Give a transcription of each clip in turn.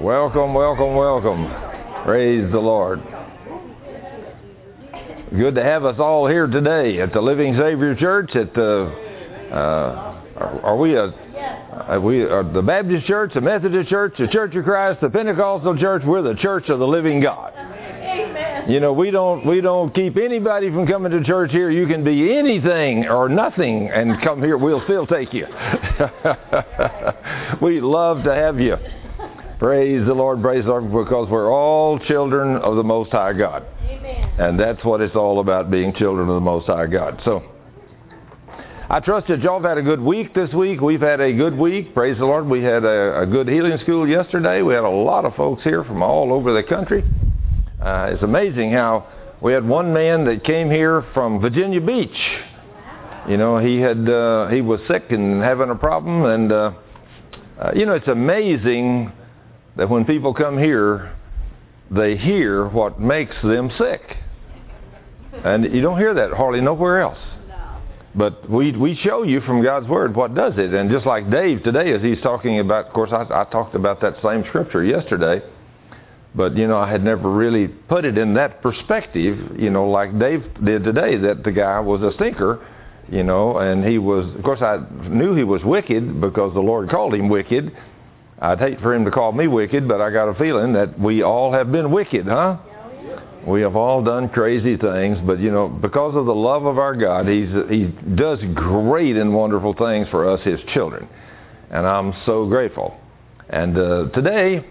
Welcome, welcome, welcome. Praise the Lord. Good to have us all here today at the Living Savior Church. At the are we the Baptist Church, the Methodist Church, the Church of Christ, the Pentecostal Church? We're the Church of the Living God. Amen. You know, we don't keep anybody from coming to church here. You can be anything or nothing and come here. We'll still take you. We love to have you. Praise the Lord, because we're all children of the Most High God. Amen. And that's what it's all about, being children of the Most High God. So, I trust that y'all have had a good week this week. We've had a good week. Praise the Lord. We had a good healing school yesterday. We had a lot of folks here from all over the country. It's amazing how we had one man that came here from Virginia Beach. You know, he was sick and having a problem. And, you know, it's amazing that when people come here, they hear what makes them sick. And you don't hear that hardly nowhere else. But we show you from God's Word what does it. And just like Dave today, as he's talking about, of course, I talked about that same scripture yesterday. But, you know, I had never really put it in that perspective, you know, like Dave did today, that the guy was a stinker, you know, and he was, of course, I knew he was wicked because the Lord called him wicked. I'd hate for him to call me wicked, but I got a feeling that we all have been wicked, huh? We have all done crazy things, but, you know, because of the love of our God, he does great and wonderful things for us, his children. And I'm so grateful. And today,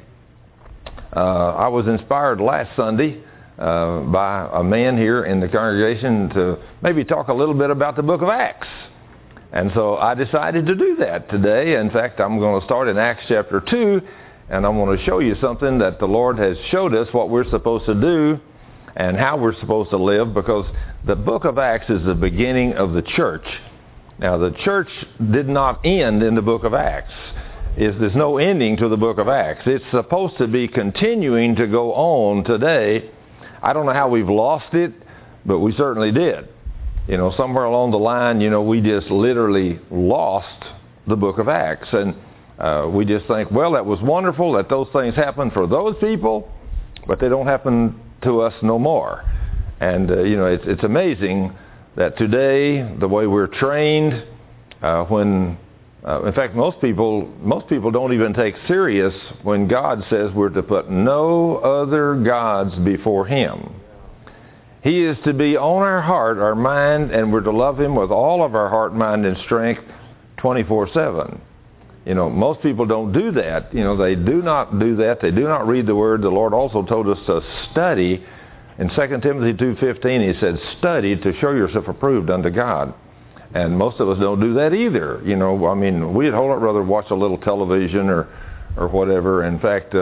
I was inspired last Sunday by a man here in the congregation to maybe talk a little bit about the book of Acts. And so I decided to do that today. In fact, I'm going to start in Acts chapter 2, and I'm going to show you something that the Lord has showed us what we're supposed to do and how we're supposed to live, because the book of Acts is the beginning of the church. Now, the church did not end in the book of Acts. There's no ending to the book of Acts. It's supposed to be continuing to go on today. I don't know how we've lost it, but we certainly did. You know, somewhere along the line, you know, we just literally lost the book of Acts. And we just think, well, that was wonderful that those things happened for those people, but they don't happen to us no more. And, you know, it's amazing that today, the way we're trained, in fact, most people don't even take serious when God says we're to put no other gods before Him. He is to be on our heart, our mind, and we're to love Him with all of our heart, mind, and strength 24/7. You know, most people don't do that. You know, they do not do that. They do not read the Word. The Lord also told us to study. In 2 Timothy 2:15, He said, study to show yourself approved unto God. And most of us don't do that either. You know, I mean, we'd whole lot rather watch a little television or whatever. In fact,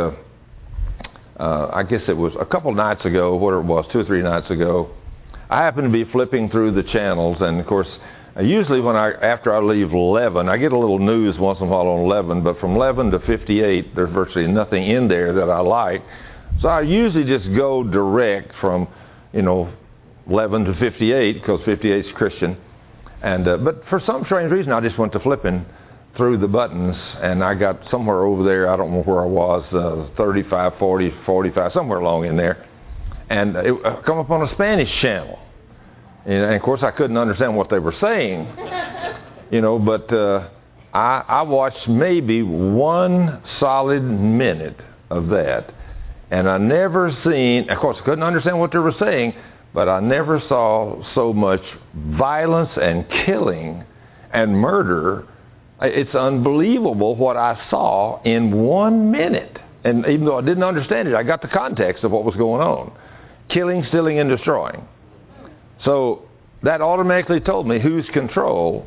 I guess it was a couple nights ago, whatever it was, 2 or 3 nights ago, I happened to be flipping through the channels, and of course, usually after I leave 11, I get a little news once in a while on 11, but from 11 to 58, there's virtually nothing in there that I like. So I usually just go direct from, you know, 11 to 58, because 58 is Christian. And but for some strange reason, I just went to flipping through the buttons, and I got somewhere over there, I don't know where I was, 35, 40, 45, somewhere along in there. And it come up on a Spanish channel. And of course, I couldn't understand what they were saying, you know, but I watched maybe 1 solid minute of that. And I never seen, of course, I couldn't understand what they were saying, but I never saw so much violence and killing and murder. It's unbelievable what I saw in 1 minute. And even though I didn't understand it, I got the context of what was going on. Killing, stealing, and destroying. So that automatically told me who's in control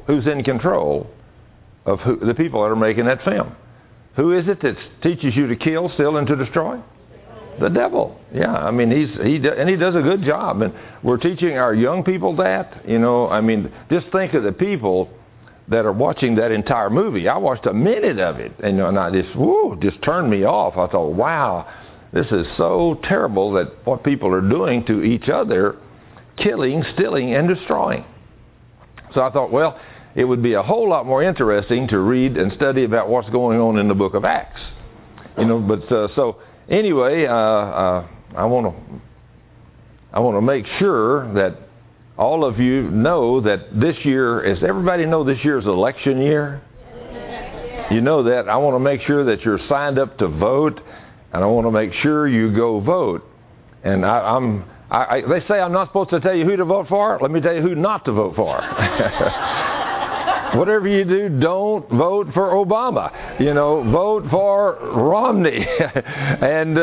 of the people that are making that film. Who is it that teaches you to kill, steal, and to destroy? The devil. Yeah, I mean, he does a good job. And we're teaching our young people that. You know, I mean, just think of the people that are watching that entire movie. I watched a minute of it, and I just turned me off. I thought, wow, this is so terrible that what people are doing to each other, killing, stealing, and destroying. So I thought, well, it would be a whole lot more interesting to read and study about what's going on in the book of Acts. But so anyway, I want to make sure that all of you know that this year, does everybody know this year is election year? You know that. I want to make sure that you're signed up to vote, and I want to make sure you go vote. And they say I'm not supposed to tell you who to vote for. Let me tell you who not to vote for. Whatever you do, don't vote for Obama. Vote for Romney and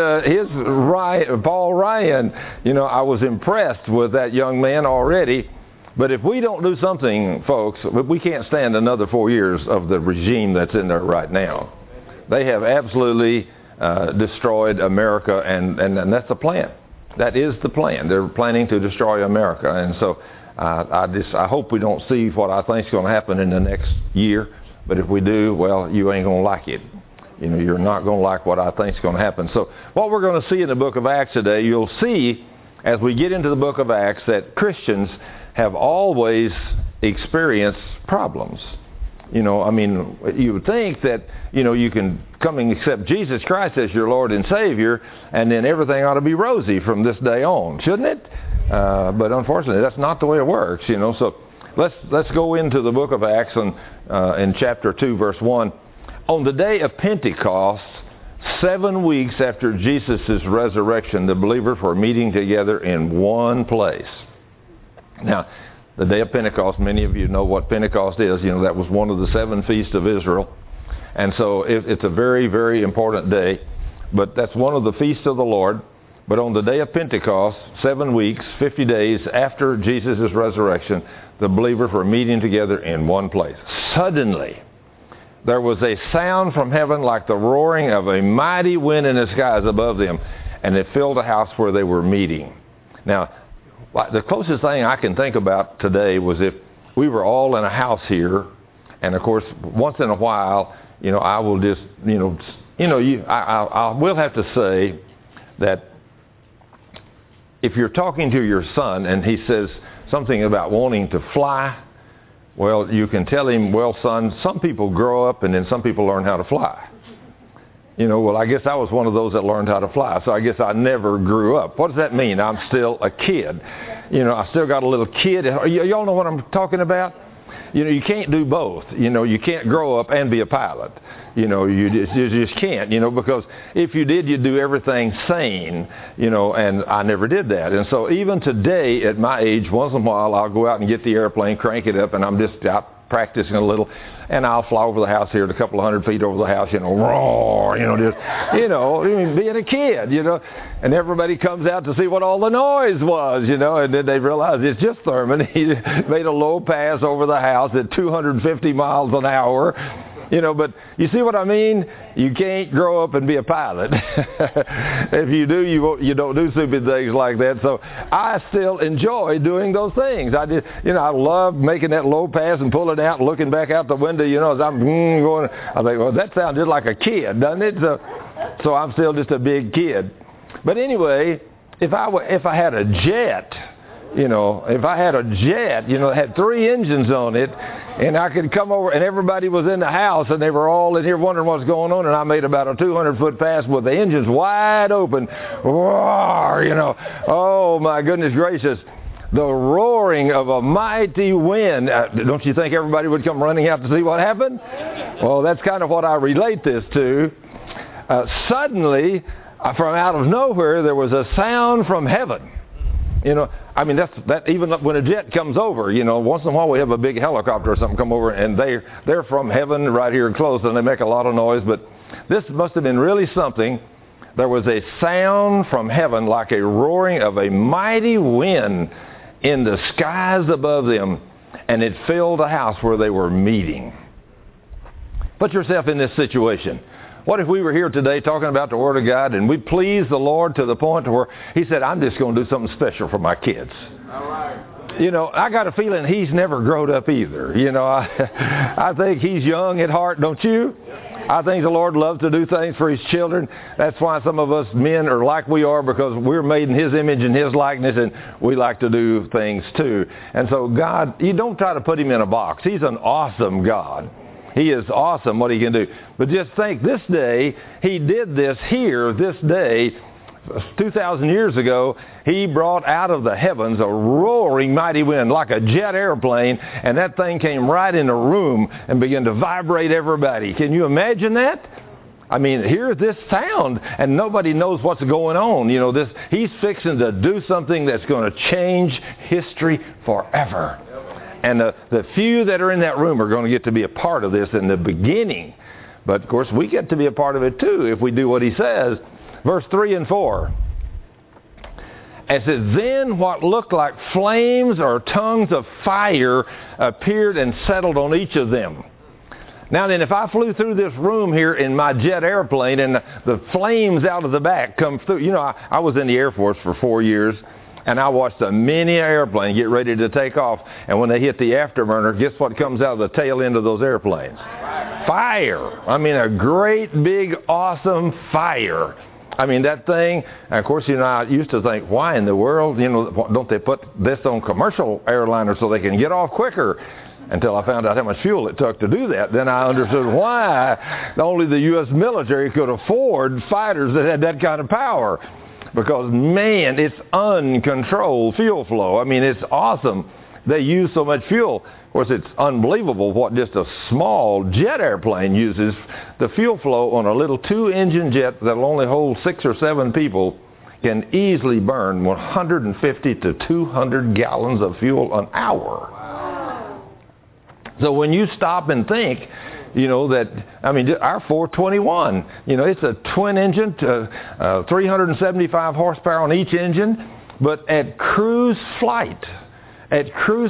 Paul Ryan. I was impressed with that young man already. But if we don't do something, folks, we can't stand another 4 years of the regime that's in there right now. They have absolutely destroyed America, and that's the plan. That is the plan. They're planning to destroy America. And so I hope we don't see what I think is going to happen in the next year. But if we do, well, you ain't going to like it. You're not going to like what I think is going to happen. So what we're going to see in the book of Acts today, you'll see as we get into the book of Acts that Christians have always experienced problems. You would think that, you can come and accept Jesus Christ as your Lord and Savior, and then everything ought to be rosy from this day on, shouldn't it? But unfortunately, that's not the way it works, So let's go into the book of Acts in chapter 2, verse 1. On the day of Pentecost, 7 weeks after Jesus' resurrection, the believers were meeting together in one place. Now, the day of Pentecost, many of you know what Pentecost is. That was one of the 7 feasts of Israel. And so it's a very, very important day. But that's one of the feasts of the Lord. But on the day of Pentecost, 7 weeks, 50 days after Jesus' resurrection, the believers were meeting together in one place. Suddenly, there was a sound from heaven like the roaring of a mighty wind in the skies above them, and it filled the house where they were meeting. Now, the closest thing I can think about today was if we were all in a house here, and of course, once in a while, I will just, I will have to say that if you're talking to your son and he says something about wanting to fly, well, you can tell him, well, son, some people grow up and then some people learn how to fly. Well, I guess I was one of those that learned how to fly, so I guess I never grew up. What does that mean? I'm still a kid. I still got a little kid. Y'all know what I'm talking about? You can't do both. You can't grow up and be a pilot. You just can't, because if you did, you'd do everything sane, and I never did that. And so even today at my age, once in a while, I'll go out and get the airplane, crank it up, and I'm just out practicing a little, and I'll fly over the house here at a couple of 100 feet over the house, roar, being a kid, and everybody comes out to see what all the noise was, and then they realize it's just Thurman. He made a low pass over the house at 250 miles an hour. But you see what I mean? You can't grow up and be a pilot. If you do, you don't do stupid things like that. So I still enjoy doing those things. I love making that low pass and pulling out and looking back out the window, as I'm going. I think, well, that sounds just like a kid, doesn't it? So I'm still just a big kid. But anyway, if I had a jet, if I had a jet, that had 3 engines on it, and I could come over, and everybody was in the house, and they were all in here wondering what's going on, and I made about a 200-foot pass with the engines wide open. Roar, Oh, my goodness gracious. The roaring of a mighty wind. Don't you think everybody would come running out to see what happened? Well, that's kind of what I relate this to. Suddenly, from out of nowhere, there was a sound from heaven. That even when a jet comes over, once in a while we have a big helicopter or something come over, and they're from heaven right here close, and they make a lot of noise. But this must have been really something. There was a sound from heaven like a roaring of a mighty wind in the skies above them, and it filled the house where they were meeting. Put yourself in this situation. What if we were here today talking about the Word of God and we pleased the Lord to the point where He said, I'm just going to do something special for my kids. All right. I got a feeling He's never grown up either. I think He's young at heart, don't you? I think the Lord loves to do things for His children. That's why some of us men are like we are, because we're made in His image and His likeness, and we like to do things too. And so God, you don't try to put Him in a box. He's an awesome God. He is awesome what he can do. But just think, this day, he did this here, this day, 2,000 years ago. He brought out of the heavens a roaring mighty wind like a jet airplane, and that thing came right in the room and began to vibrate everybody. Can you imagine that? I mean, hear this sound, and nobody knows what's going on. You know, he's fixing to do something that's going to change history forever. And the few that are in that room are going to get to be a part of this in the beginning. But, of course, we get to be a part of it, too, if we do what he says. Verse 3 and 4. It says, then what looked like flames or tongues of fire appeared and settled on each of them. Now then, if I flew through this room here in my jet airplane and the flames out of the back come through. You know, I was in the Air Force for 4 years, and I watched a mini airplane get ready to take off. And when they hit the afterburner, guess what comes out of the tail end of those airplanes? Fire. I mean, a great, big, awesome fire. I mean, that thing, and of course, you know, I used to think, why in the world, you know, don't they put this on commercial airliners so they can get off quicker? Until I found out how much fuel it took to do that. Then I understood why only the U.S. military could afford fighters that had that kind of power. Because, man, it's uncontrolled fuel flow. I mean, it's awesome. They use so much fuel. Of course, it's unbelievable what just a small jet airplane uses. The fuel flow on a little 2-engine jet that will only hold 6 or 7 people can easily burn 150 to 200 gallons of fuel an hour. So when you stop and think, you know, that, I mean, our 421, you know, it's a twin engine, 375 horsepower on each engine, but at cruise flight at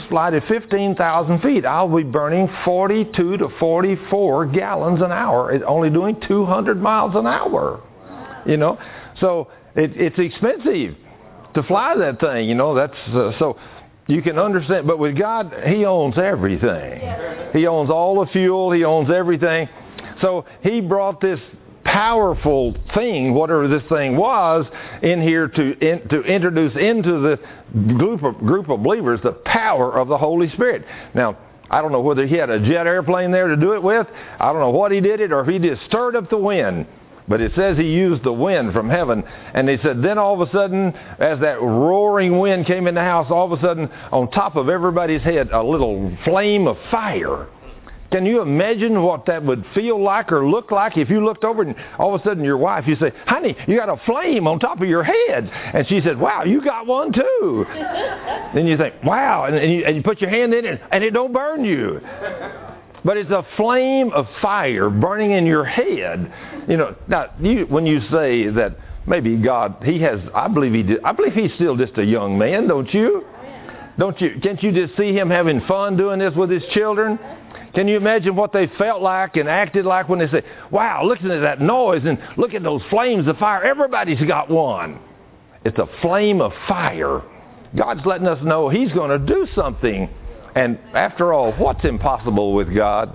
15,000 feet, I'll be burning 42 to 44 gallons an hour. It's only doing 200 miles an hour, you know. So it's expensive to fly that thing, you know. That's so you can understand. But with God, He owns everything. He owns all the fuel. He owns everything. So He brought this powerful thing, whatever this thing was, in here to introduce into the group of believers the power of the Holy Spirit. Now, I don't know whether He had a jet airplane there to do it with. I don't know what He did it, or if He just stirred up the wind. But it says He used the wind from heaven. And He said, then all of a sudden, as that roaring wind came in the house, all of a sudden, on top of everybody's head, a little flame of fire. Can you imagine what that would feel like or look like if you looked over and all of a sudden your wife, you say, honey, you got a flame on top of your head. And she said, wow, you got one too. Then you think, wow, and you put your hand in it and it don't burn you. But it's a flame of fire burning in your head. You know, now, when you say that maybe God, He has, I believe He's still just a young man, don't you? Don't you? Can't you just see Him having fun doing this with His children? Can you imagine what they felt like and acted like when they say, wow, listen to that noise and look at those flames of fire. Everybody's got one. It's a flame of fire. God's letting us know He's going to do something. And after all, what's impossible with God?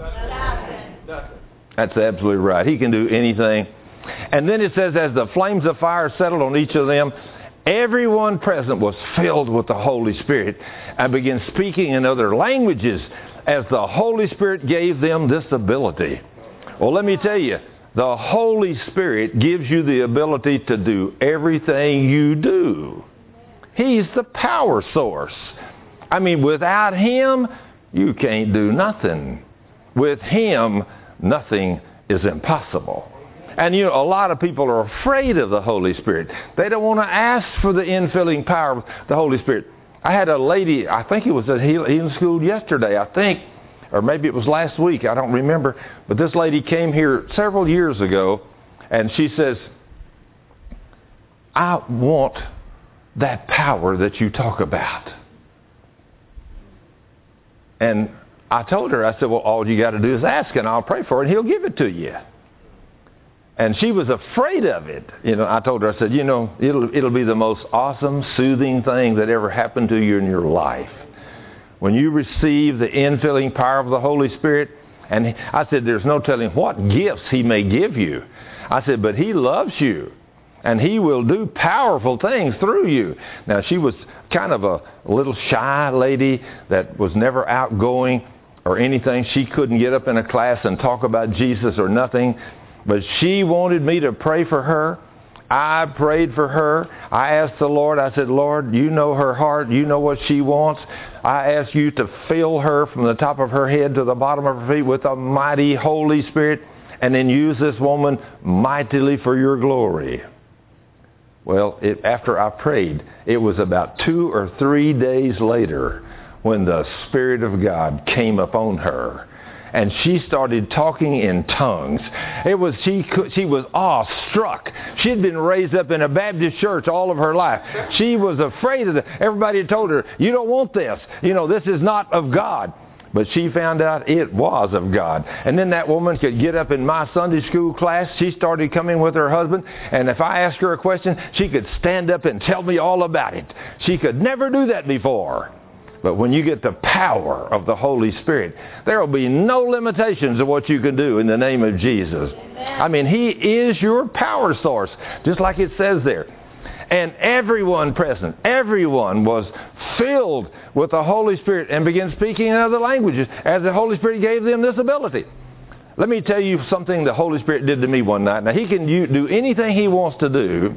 That's absolutely right. He can do anything. And then it says, as the flames of fire settled on each of them, everyone present was filled with the Holy Spirit and began speaking in other languages as the Holy Spirit gave them this ability. Well, let me tell you, the Holy Spirit gives you the ability to do everything you do. He's the power source. I mean, without Him, you can't do nothing. With Him, nothing is impossible. And you know, a lot of people are afraid of the Holy Spirit. They don't want to ask for the infilling power of the Holy Spirit. I had a lady, I think it was at healing school yesterday, I think, or maybe it was last week, I don't remember. But this lady came here several years ago, and she says, I want that power that you talk about. And I told her, I said, well, all you got to do is ask, and I'll pray for it, and He'll give it to you. And she was afraid of it. You know, I told her, I said, you know, it'll be the most awesome, soothing thing that ever happened to you in your life. When you receive the infilling power of the Holy Spirit, and I said, there's no telling what gifts He may give you. I said, but He loves you, and He will do powerful things through you. Now, she was kind of a little shy lady that was never outgoing. or anything. She couldn't get up in a class and talk about Jesus or nothing. But she wanted me to pray for her. I prayed for her. I asked the Lord, I said, Lord, you know her heart. You know what she wants. I ask you to fill her from the top of her head to the bottom of her feet with a mighty Holy Spirit, and then use this woman mightily for your glory. Well, after I prayed, it was about 2 or 3 days later when the Spirit of God came upon her. And she started talking in tongues. She was awestruck. She had been raised up in a Baptist church all of her life. She was afraid of it. Everybody had told her, you don't want this. This is not of God. But she found out it was of God. And then that woman could get up in my Sunday school class. She started coming with her husband. And if I asked her a question, she could stand up and tell me all about it. She could never do that before. But when you get the power of the Holy Spirit, there will be no limitations of what you can do in the name of Jesus. Amen. I mean, He is your power source, just like it says there. And everyone present, everyone was filled with the Holy Spirit and began speaking in other languages as the Holy Spirit gave them this ability. Let me tell you something the Holy Spirit did to me one night. Now, He can do anything He wants to do.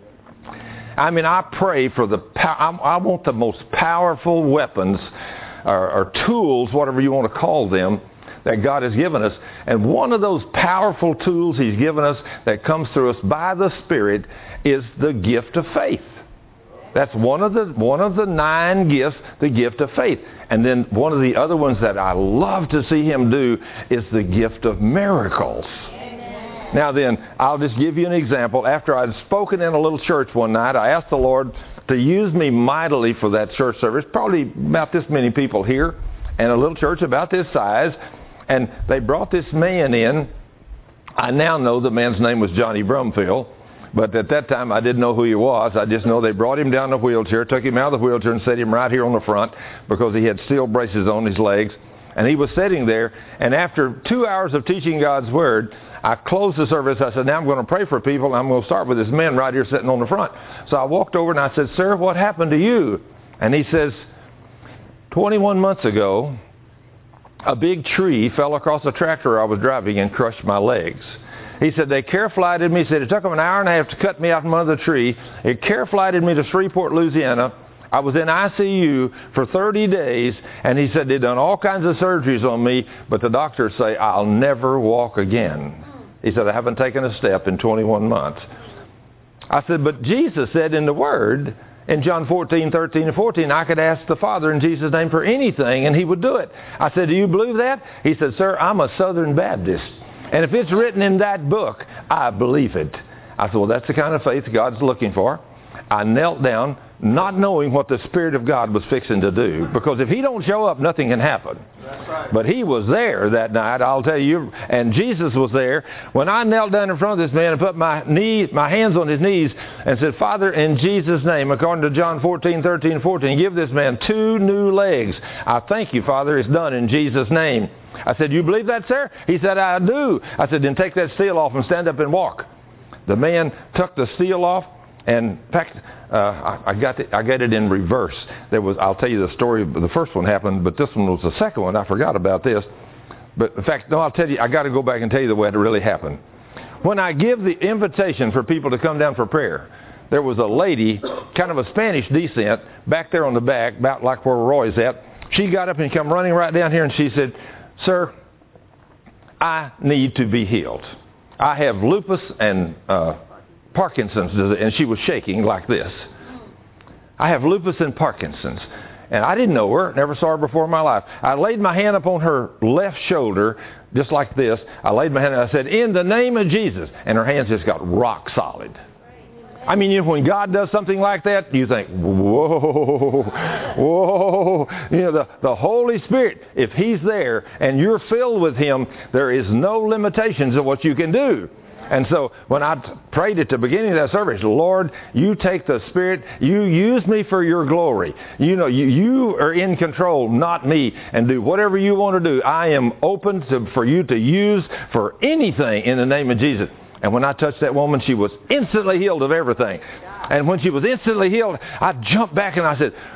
I mean, I pray for I want the most powerful weapons or tools, whatever you want to call them, that God has given us. And one of those powerful tools He's given us that comes through us by the Spirit is the gift of faith. That's one of the 9 gifts, the gift of faith. And then one of the other ones that I love to see Him do is the gift of miracles. Now then, I'll just give you an example. After I'd spoken in a little church one night, I asked the Lord to use me mightily for that church service, probably about this many people here, and a little church about this size. And they brought this man in. I now know the man's name was Johnny Brumfield, but at that time I didn't know who he was. I just know they brought him down in a wheelchair, took him out of the wheelchair and set him right here on the front because he had steel braces on his legs. And he was sitting there, and after 2 hours of teaching God's Word, I closed the service. I said, now I'm going to pray for people. I'm going to start with this man right here sitting on the front. So I walked over and I said, sir, what happened to you? And he says, 21 months ago, a big tree fell across a tractor I was driving and crushed my legs. He said, they care-flighted me. He said, it took them an hour and a half to cut me out from under the tree. It care-flighted me to Shreveport, Louisiana. I was in ICU for 30 days, and he said they'd done all kinds of surgeries on me, but the doctors say I'll never walk again. He said, I haven't taken a step in 21 months. I said, but Jesus said in the Word, in John 14:13 and 14, I could ask the Father in Jesus' name for anything, and He would do it. I said, do you believe that? He said, sir, I'm a Southern Baptist, and if it's written in that book, I believe it. I said, well, that's the kind of faith God's looking for. I knelt down, not knowing what the Spirit of God was fixing to do, because if He don't show up, nothing can happen. That's right. But He was there that night, I'll tell you, and Jesus was there. When I knelt down in front of this man and put my hands on his knees and said, Father, in Jesus' name, according to John 14:13, 14, give this man 2 new legs. I thank you, Father, it's done in Jesus' name. I said, you believe that, sir? He said, I do. I said, then take that steel off and stand up and walk. The man took the steel off. And in fact, I got it in reverse. I'll tell you the story. The first one happened, but this one was the second one. I forgot about this. But in fact, no, I'll tell you. I got to go back and tell you the way it really happened. When I give the invitation for people to come down for prayer, there was a lady, kind of a Spanish descent, back there on the back, about like where Roy's at. She got up and came running right down here, and she said, "Sir, I need to be healed. I have lupus and Parkinson's, and she was shaking like this. I have lupus and Parkinson's." And I didn't know her, never saw her before in my life. I laid my hand upon her left shoulder, just like this. I laid my hand and I said, in the name of Jesus. And her hands just got rock solid. I mean, you know, when God does something like that, you think, whoa, whoa. You know, the Holy Spirit, if He's there and you're filled with Him, there is no limitations of what you can do. And so when I prayed at the beginning of that service, Lord, you take the Spirit, you use me for your glory. You know, you are in control, not me, and do whatever you want to do. I am open for you to use for anything in the name of Jesus. And when I touched that woman, she was instantly healed of everything. And when she was instantly healed, I jumped back and I said,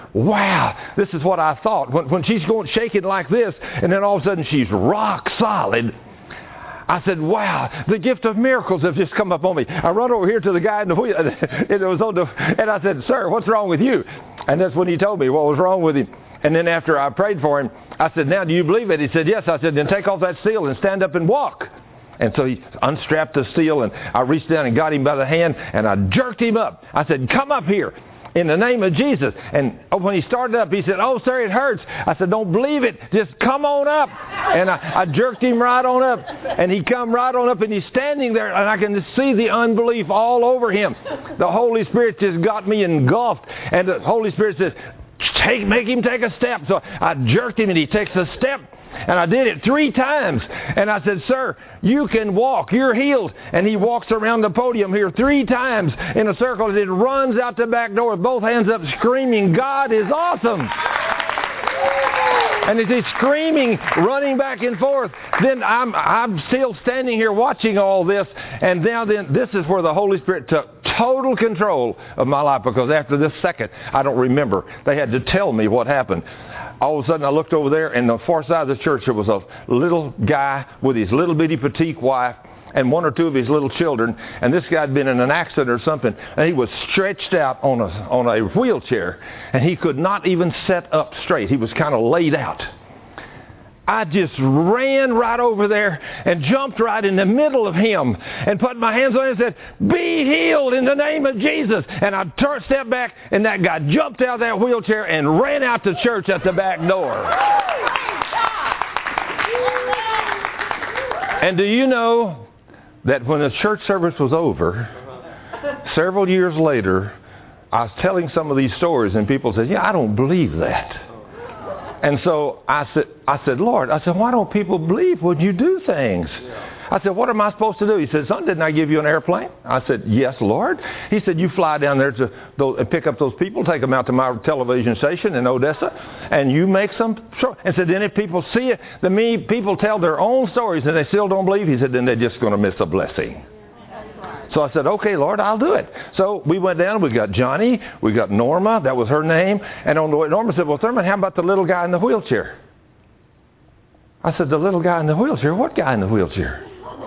wow, this is what I thought. When she's going shaking like this, and then all of a sudden she's rock solid, I said, wow, the gift of miracles have just come up on me. I run over here to the guy in the wheel, and I said, sir, what's wrong with you? And that's when he told me what was wrong with him. And then after I prayed for him, I said, now do you believe it? He said, yes. I said, then take off that seal and stand up and walk. And so he unstrapped the seal, and I reached down and got him by the hand, and I jerked him up. I said, come up here in the name of Jesus. And when he started up, he said, oh, sir, it hurts. I said, don't believe it. Just come on up. And I jerked him right on up. And he come right on up, and he's standing there, and I can just see the unbelief all over him. The Holy Spirit just got me engulfed. And the Holy Spirit says, make him take a step. So I jerked him, and he takes a step. And I did it 3 times. And I said, sir, you can walk. You're healed. And he walks around the podium here 3 times in a circle, and then runs out the back door with both hands up screaming, God is awesome. And as he's screaming, running back and forth, then I'm still standing here watching all this. And now then, this is where the Holy Spirit took total control of my life, because after this second, I don't remember. They had to tell me what happened. All of a sudden, I looked over there, and on the far side of the church, there was a little guy with his little bitty petite wife and 1 or 2 of his little children. And this guy had been in an accident or something, and he was stretched out on a wheelchair, and he could not even sit up straight. He was kind of laid out. I just ran right over there and jumped right in the middle of him and put my hands on him and said, be healed in the name of Jesus. And I stepped back, and that guy jumped out of that wheelchair and ran out to church at the back door. And do you know that when the church service was over, several years later, I was telling some of these stories, and people said, yeah, I don't believe that. And so I said, Lord, why don't people believe when you do things? I said, what am I supposed to do? He said, son, didn't I give you an airplane? I said, yes, Lord. He said, you fly down there to pick up those people, take them out to my television station in Odessa, and you make some show. And said, then if people see it, people tell their own stories and they still don't believe. He said, then they're just going to miss a blessing. So I said, okay, Lord, I'll do it. So we went down, we got Johnny, we got Norma, that was her name. And on the way, Norma said, well, Thurman, how about the little guy in the wheelchair? I said, the little guy in the wheelchair? What guy in the wheelchair?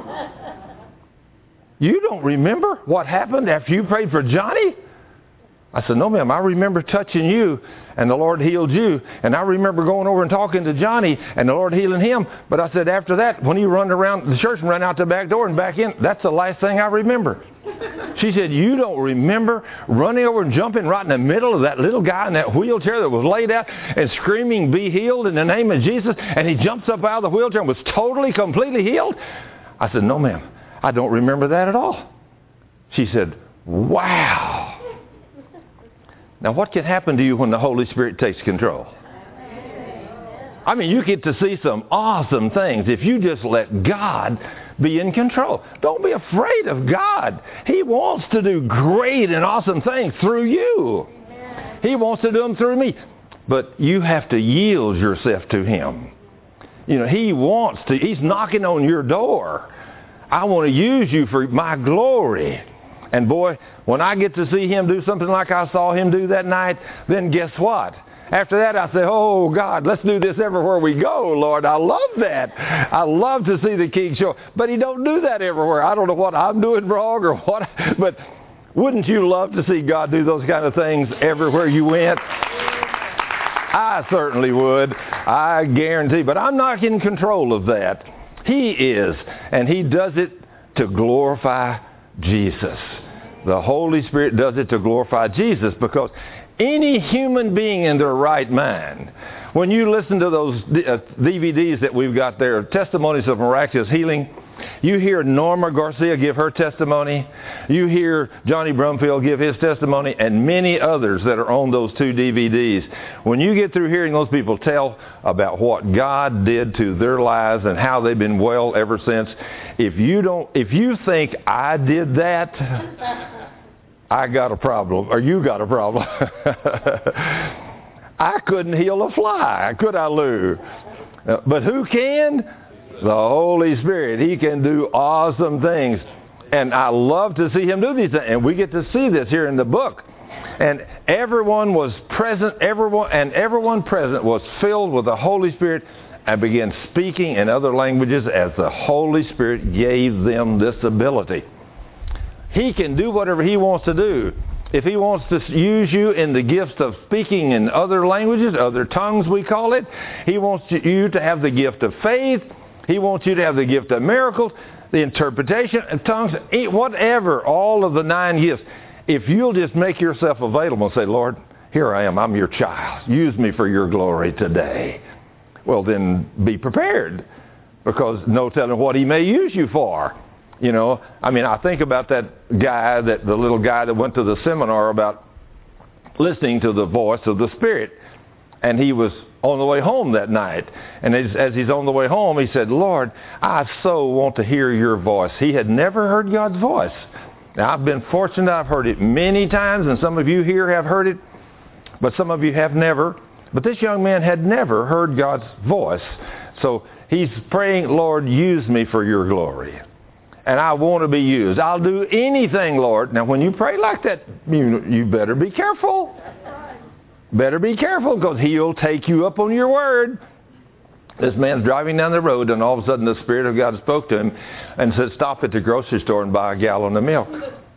You don't remember what happened after you prayed for Johnny? I said, no, ma'am, I remember touching you, and the Lord healed you. And I remember going over and talking to Johnny, and the Lord healing him. But I said, after that, when he run around the church and ran out the back door and back in, that's the last thing I remember. She said, you don't remember running over and jumping right in the middle of that little guy in that wheelchair that was laid out and screaming, be healed in the name of Jesus, and he jumps up out of the wheelchair and was totally, completely healed? I said, no, ma'am, I don't remember that at all. She said, wow. Now, what can happen to you when the Holy Spirit takes control? I mean, you get to see some awesome things if you just let God be in control. Don't be afraid of God. He wants to do great and awesome things through you. He wants to do them through me. But you have to yield yourself to Him. You know, He wants to. He's knocking on your door. I want to use you for my glory. And boy, when I get to see Him do something like I saw Him do that night, then guess what? After that, I say, oh, God, let's do this everywhere we go, Lord. I love that. I love to see the King show. But He don't do that everywhere. I don't know what I'm doing wrong or what. But wouldn't you love to see God do those kind of things everywhere you went? I certainly would. I guarantee. But I'm not in control of that. He is. And He does it to glorify Jesus. The Holy Spirit does it to glorify Jesus, because any human being in their right mind, when you listen to those DVDs that we've got there, Testimonies of Miraculous Healing, you hear Norma Garcia give her testimony. You hear Johnny Brumfield give his testimony, and many others that are on those 2 DVDs. When you get through hearing those people tell about what God did to their lives and how they've been well ever since, if you think I did that, I got a problem, or you got a problem. I couldn't heal a fly, could I, Lou? But who can? The Holy Spirit. He can do awesome things. And I love to see Him do these things. And we get to see this here in the book. And everyone was present, everyone present was filled with the Holy Spirit and began speaking in other languages as the Holy Spirit gave them this ability. He can do whatever He wants to do. If He wants to use you in the gifts of speaking in other languages, other tongues we call it, He wants you to have the gift of faith. He wants you to have the gift of miracles, the interpretation of tongues, whatever, all of the 9 gifts. If you'll just make yourself available and say, Lord, here I am, I'm your child. Use me for your glory today. Well, then be prepared, because no telling what He may use you for. You know, I mean, I think about the little guy that went to the seminar about listening to the voice of the Spirit. And he was on the way home that night. And as he's on the way home, he said, Lord, I so want to hear your voice. He had never heard God's voice. Now, I've been fortunate. I've heard it many times, and some of you here have heard it, but some of you have never. But this young man had never heard God's voice. So he's praying, Lord, use me for your glory. And I want to be used. I'll do anything, Lord. Now, when you pray like that, you better be careful. Better be careful, because He'll take you up on your word. This man's driving down the road, and all of a sudden the Spirit of God spoke to him and said, stop at the grocery store and buy a gallon of milk.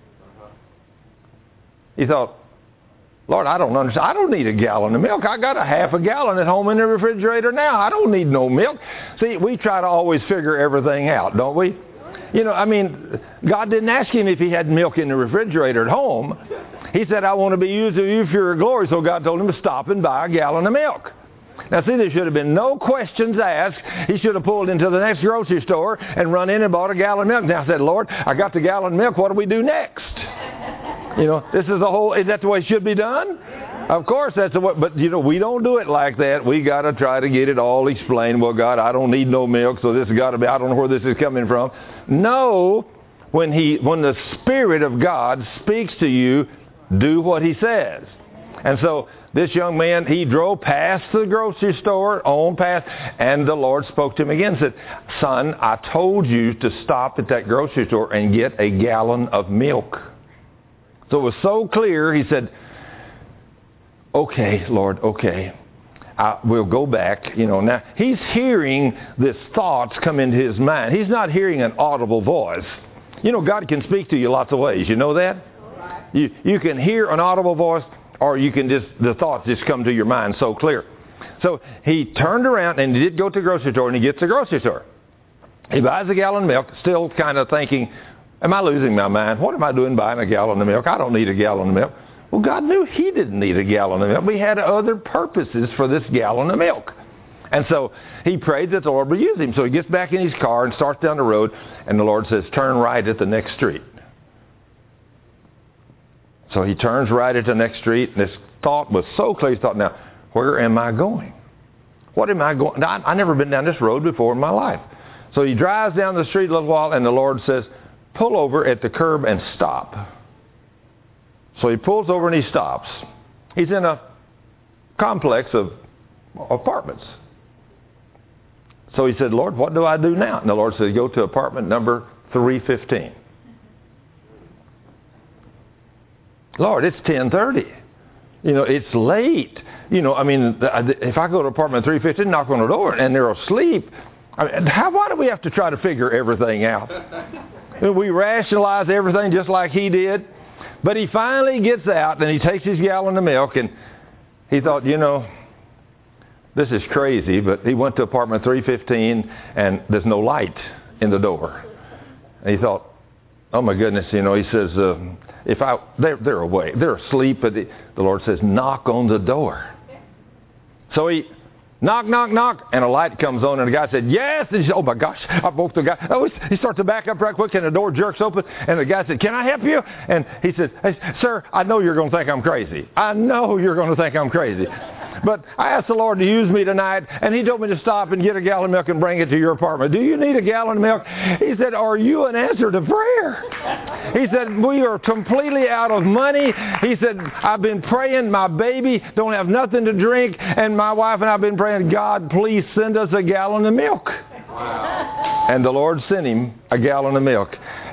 He thought, Lord, I don't understand. I don't need a gallon of milk. I got a half a gallon at home in the refrigerator now. I don't need no milk. See, we try to always figure everything out, don't we? You know, I mean, God didn't ask him if he had milk in the refrigerator at home. He said, I want to be used of you for your glory. So God told him to stop and buy a gallon of milk. Now, see, there should have been no questions asked. He should have pulled into the next grocery store and run in and bought a gallon of milk. Now, I said, Lord, I got the gallon of milk. What do we do next? You know, is that the way it should be done? Of course, that's the way, but you know, we don't do it like that. We got to try to get it all explained. Well, God, I don't need no milk, so this has got to be, I don't know where this is coming from. No, when the Spirit of God speaks to you, do what He says. And so this young man, he drove past the grocery store, on past, and the Lord spoke to him again and said, son, I told you to stop at that grocery store and get a gallon of milk. So it was so clear, he said, okay, Lord, okay. We'll go back. You know, now he's hearing this thoughts come into his mind. He's not hearing an audible voice. You know, God can speak to you lots of ways. You know that? You can hear an audible voice, or you can the thoughts just come to your mind so clear. So he turned around, and he did go to the grocery store, and he gets to the grocery store. He buys a gallon of milk, still kind of thinking, am I losing my mind? What am I doing buying a gallon of milk? I don't need a gallon of milk. Well, God knew he didn't need a gallon of milk. We had other purposes for this gallon of milk. And so he prayed that the Lord would use him. So he gets back in his car and starts down the road, and the Lord says, turn right at the next street. So he turns right at the next street, and this thought was so clear. He thought, now, where am I going? What am I going? Now, I've never been down this road before in my life. So he drives down the street a little while, and the Lord says, pull over at the curb and stop. So he pulls over and he stops. He's in a complex of apartments. So he said, Lord, what do I do now? And the Lord said, go to apartment number 315. Lord, it's 10:30. You know, it's late. You know, I mean, if I go to apartment 315, knock on the door, and they're asleep, I mean, why do we have to try to figure everything out? We rationalize everything just like he did. But he finally gets out, and he takes his gallon of milk, and he thought, you know, this is crazy. But he went to apartment 315, and there's no light in the door. And he thought, oh my goodness, you know, he says, they're awake, they're asleep. But the Lord says, knock on the door. So he knock, knock, knock, and a light comes on, and the guy said, yes. And he said, oh my gosh, I woke the guy. Oh, he starts to back up right quick, and the door jerks open, and the guy said, can I help you? And he said, hey, sir, I know you're going to think I'm crazy. I know you're going to think I'm crazy. But I asked the Lord to use me tonight, and he told me to stop and get a gallon of milk and bring it to your apartment. Do you need a gallon of milk? He said, are you an answer to prayer? He said, we are completely out of money. He said, I've been praying. My baby don't have nothing to drink, and my wife and I have been praying, God, please send us a gallon of milk. Wow. And the Lord sent him a gallon of milk.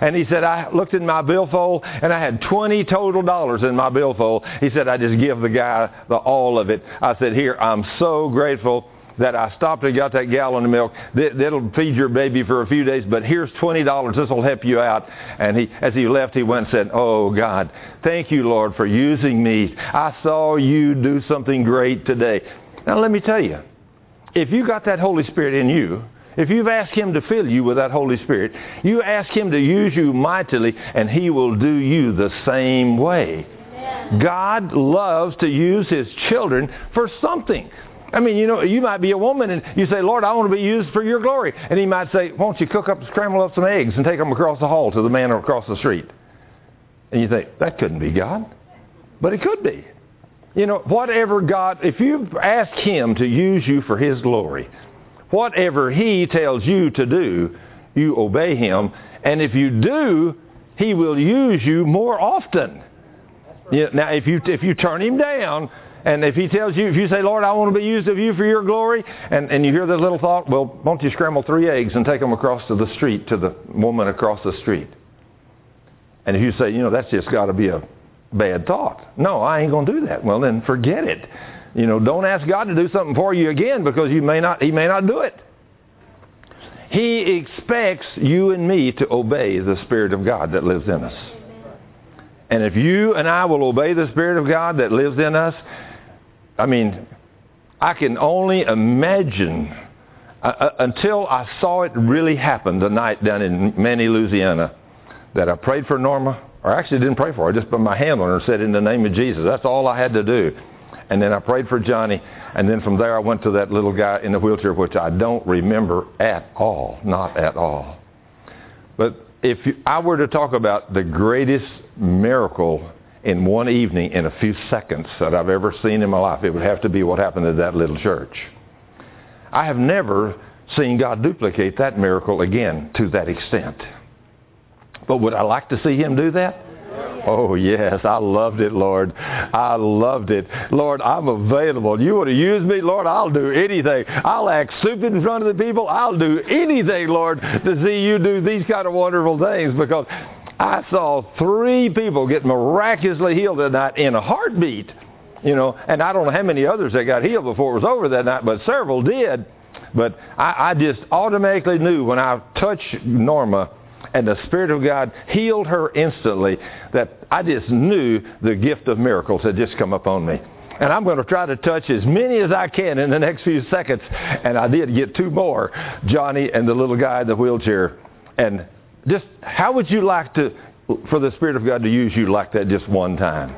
And he said, I looked in my billfold, and I had $20 total in my billfold. He said, I just give the guy all of it. I said, here, I'm so grateful that I stopped and got that gallon of milk. That'll feed your baby for a few days, but here's $20. This will help you out. And as he left, he went and said, oh, God, thank you, Lord, for using me. I saw you do something great today. Now, let me tell you, if you got that Holy Spirit in you, if you've asked Him to fill you with that Holy Spirit, you ask Him to use you mightily, and He will do you the same way. Amen. God loves to use His children for something. I mean, you might be a woman and you say, Lord, I want to be used for your glory. And He might say, won't you scramble up some eggs and take them across the hall to the man across the street? And you think, that couldn't be God. But it could be. Whatever God, if you ask Him to use you for His glory, whatever He tells you to do, you obey Him. And if you do, He will use you more often. Now, if you turn Him down, and if He tells you, if you say, Lord, I want to be used of you for your glory, and you hear this little thought, well, won't you scramble 3 eggs and take them across to the street, to the woman across the street? And if you say, that's just got to be a bad thought. No, I ain't going to do that. Well, then forget it. Don't ask God to do something for you again, because He may not do it. He expects you and me to obey the Spirit of God that lives in us. And if you and I will obey the Spirit of God that lives in us, I mean, I can only imagine until I saw it really happen the night down in Manny, Louisiana, that I prayed for Norma, or actually didn't pray for her. I just put my hand on her and said, in the name of Jesus. That's all I had to do. And then I prayed for Johnny, and then from there I went to that little guy in the wheelchair, which I don't remember at all, not at all. But if I were to talk about the greatest miracle in one evening in a few seconds that I've ever seen in my life, it would have to be what happened at that little church. I have never seen God duplicate that miracle again to that extent. But would I like to see Him do that? Oh, yes. I loved it, Lord. I loved it. Lord, I'm available. You want to use me? Lord, I'll do anything. I'll act stupid in front of the people. I'll do anything, Lord, to see you do these kind of wonderful things, because I saw 3 people get miraculously healed that night in a heartbeat. And I don't know how many others that got healed before it was over that night, but several did. But I just automatically knew when I touched Norma, and the Spirit of God healed her instantly, that I just knew the gift of miracles had just come upon me. And I'm going to try to touch as many as I can in the next few seconds. And I did get 2 more, Johnny and the little guy in the wheelchair. And just, how would you like for the Spirit of God to use you like that just one time?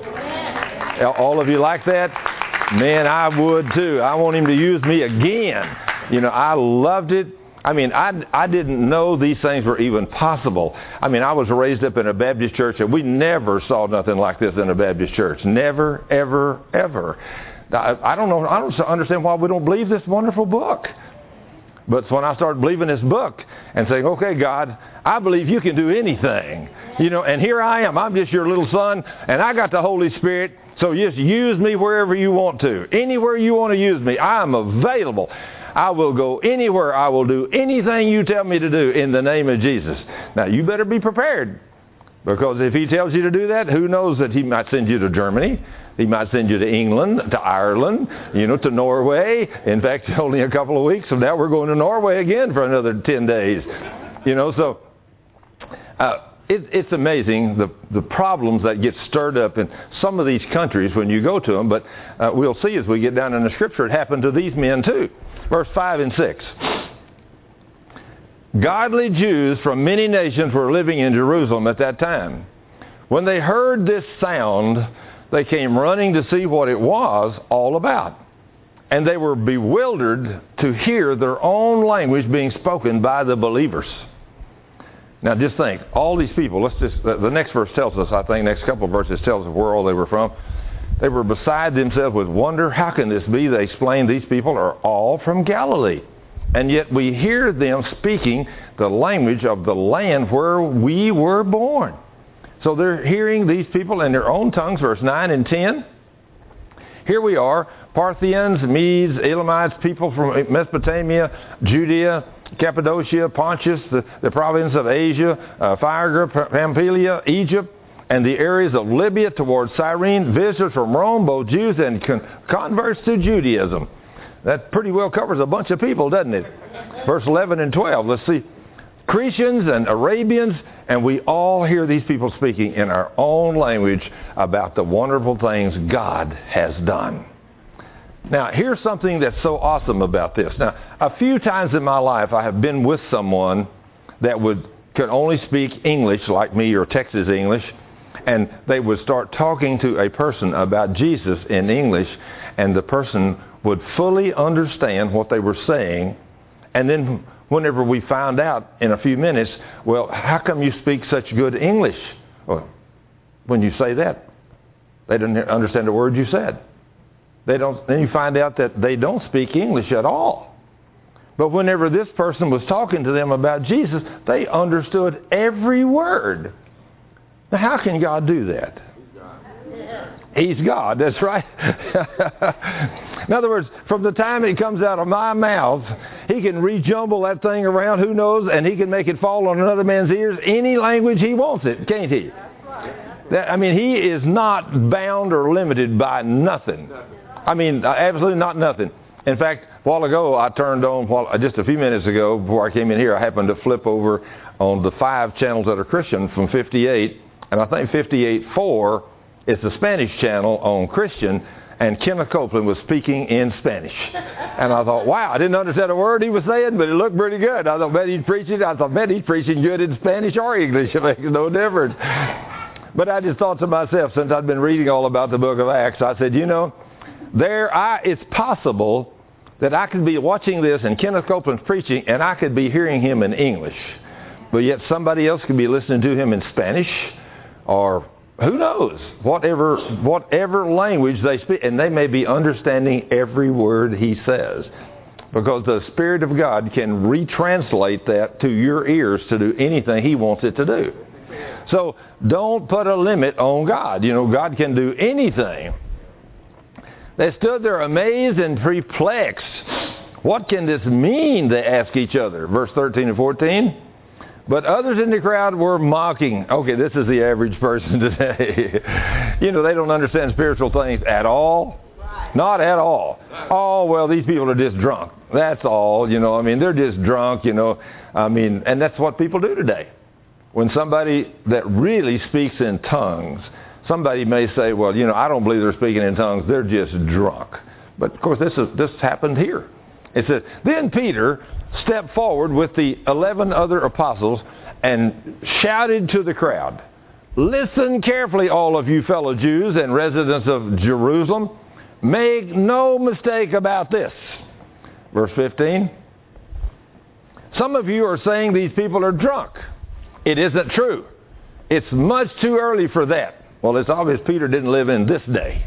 All of you like that? Man, I would too. I want Him to use me again. I loved it. I mean, I didn't know these things were even possible. I mean, I was raised up in a Baptist church, and we never saw nothing like this in a Baptist church. Never, ever, ever. I don't know. I don't understand why we don't believe this wonderful book. But when I started believing this book and saying, okay, God, I believe you can do anything. And here I am. I'm just your little son, and I got the Holy Spirit. So just use me wherever you want to. Anywhere you want to use me, I am available. I will go anywhere. I will do anything you tell me to do in the name of Jesus. Now, you better be prepared, because if He tells you to do that, who knows that He might send you to Germany. He might send you to England, to Ireland, to Norway. In fact, only a couple of weeks from now, we're going to Norway again for another 10 days. So it's amazing the problems that get stirred up in some of these countries when you go to them. But we'll see as we get down in the Scripture, it happened to these men too. Verse 5 and 6. Godly Jews from many nations were living in Jerusalem at that time. When they heard this sound, they came running to see what it was all about. And they were bewildered to hear their own language being spoken by the believers. Now just think, all these people, the next verse tells us, I think, next couple of verses tells us where all they were from. They were beside themselves with wonder. How can this be? They explained, these people are all from Galilee. And yet we hear them speaking the language of the land where we were born. So they're hearing these people in their own tongues, verse 9 and 10. Here we are, Parthians, Medes, Elamites, people from Mesopotamia, Judea, Cappadocia, Pontus, the province of Asia, Phrygia, Pamphylia, Egypt, and the areas of Libya towards Cyrene, visitors from Rome, both Jews and converts to Judaism. That pretty well covers a bunch of people, doesn't it? Verse 11 and 12, let's see. Cretians and Arabians, and we all hear these people speaking in our own language about the wonderful things God has done. Now, here's something that's so awesome about this. Now, a few times in my life I have been with someone that could only speak English like me or Texas English, and they would start talking to a person about Jesus in English, and the person would fully understand what they were saying. And then whenever we found out in a few minutes, well, how come you speak such good English? Well, when you say that, they didn't understand a word you said. Then you find out that they don't speak English at all. But whenever this person was talking to them about Jesus, they understood every word. Now, how can God do that? He's God, that's right. In other words, from the time it comes out of my mouth, He can rejumble that thing around, who knows, and He can make it fall on another man's ears any language He wants it, can't He? He is not bound or limited by nothing. Absolutely not nothing. In fact, a while ago, I turned on, just a few minutes ago, before I came in here, I happened to flip over on the 5 channels that are Christian from 58, and I think 58.4 is the Spanish channel on Christian, and Kenneth Copeland was speaking in Spanish. And I thought, wow, I didn't understand a word he was saying, but it looked pretty good. I thought, bet he's preaching good in Spanish or English. It makes no difference. But I just thought to myself, since I'd been reading all about the book of Acts, I said, it's possible that I could be watching this and Kenneth Copeland's preaching, and I could be hearing him in English. But yet somebody else could be listening to him in Spanish, or who knows, whatever language they speak, and they may be understanding every word he says. Because the Spirit of God can retranslate that to your ears to do anything He wants it to do. So don't put a limit on God. God can do anything. They stood there amazed and perplexed. What can this mean? They asked each other. Verse 13 and 14. But others in the crowd were mocking. Okay, this is the average person today. They don't understand spiritual things at all. Not at all. Oh, well, these people are just drunk. That's all, they're just drunk, and that's what people do today. When somebody that really speaks in tongues, somebody may say, well, I don't believe they're speaking in tongues. They're just drunk. But, of course, this happened here. It says, then Peter stepped forward with the 11 other apostles and shouted to the crowd, listen carefully, all of you fellow Jews and residents of Jerusalem. Make no mistake about this. Verse 15. Some of you are saying these people are drunk. It isn't true. It's much too early for that. Well, it's obvious Peter didn't live in this day.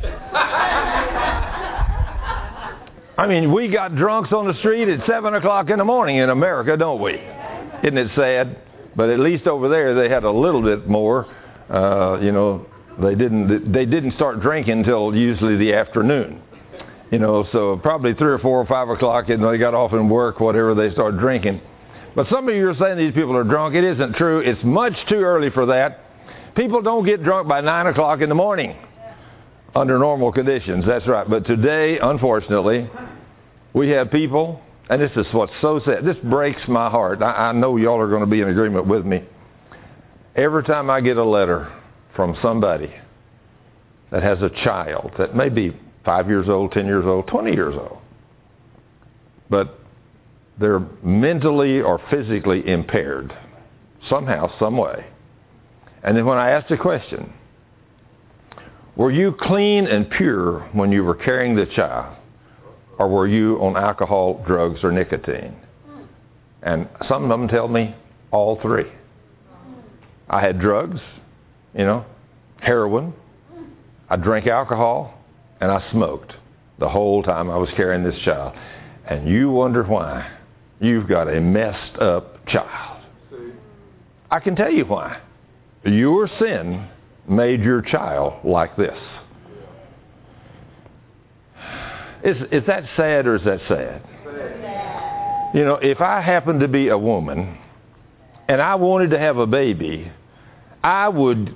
We got drunks on the street at 7 o'clock in the morning in America, don't we? Isn't it sad? But at least over there they had a little bit more. They didn't start drinking until usually the afternoon. So probably 3 or 4 or 5 o'clock, and they got off in work, whatever, they started drinking. But some of you are saying these people are drunk. It isn't true. It's much too early for that. People don't get drunk by 9 o'clock in the morning under normal conditions. That's right. But today, unfortunately, we have people, and this is what's so sad. This breaks my heart. I know y'all are going to be in agreement with me. Every time I get a letter from somebody that has a child that may be 5 years old, 10 years old, 20 years old, but they're mentally or physically impaired somehow, some way. And then when I ask the question, were you clean and pure when you were carrying the child? Or were you on alcohol, drugs, or nicotine? And some of them tell me all three. I had drugs, heroin. I drank alcohol, and I smoked the whole time I was carrying this child. And you wonder why. You've got a messed up child. I can tell you why. Your sin made your child like this. Is that sad or is that sad? You know, if I happened to be a woman and I wanted to have a baby, I would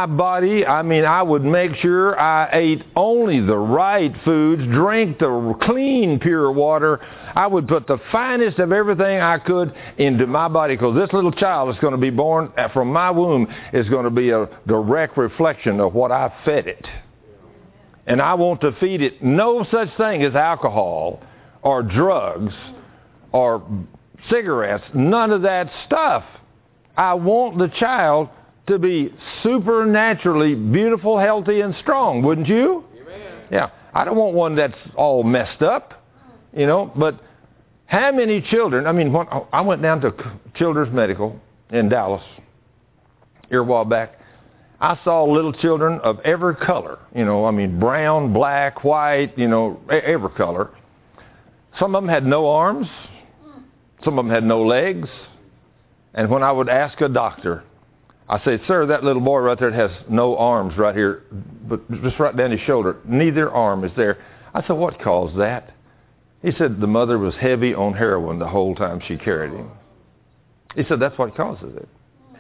make sure I ate only the right foods, drank the clean, pure water. I would put the finest of everything I could into my body, because this little child that's going to be born from my womb is going to be a direct reflection of what I fed it. And I want to feed it no such thing as alcohol or drugs or cigarettes, none of that stuff. I want the child to be supernaturally beautiful, healthy, and strong, wouldn't you? Amen. Yeah. I don't want one that's all messed up, you know. But how many children, when I went down to Children's Medical in Dallas here a while back, I saw little children of every color, brown, black, white, every color. Some of them had no arms. Some of them had no legs. And when I would ask a doctor, I said, sir, that little boy right there has no arms right here, but just right down his shoulder. Neither arm is there. I said, what caused that? He said, the mother was heavy on heroin the whole time she carried him. He said, that's what causes it.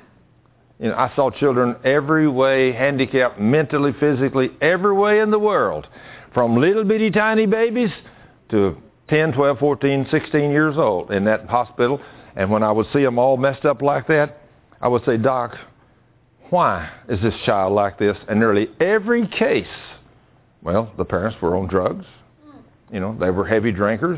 I saw children every way handicapped, mentally, physically, every way in the world, from little bitty tiny babies to 10, 12, 14, 16 years old in that hospital. And when I would see them all messed up like that, I would say, Doc, why is this child like this? And nearly every case, the parents were on drugs. They were heavy drinkers,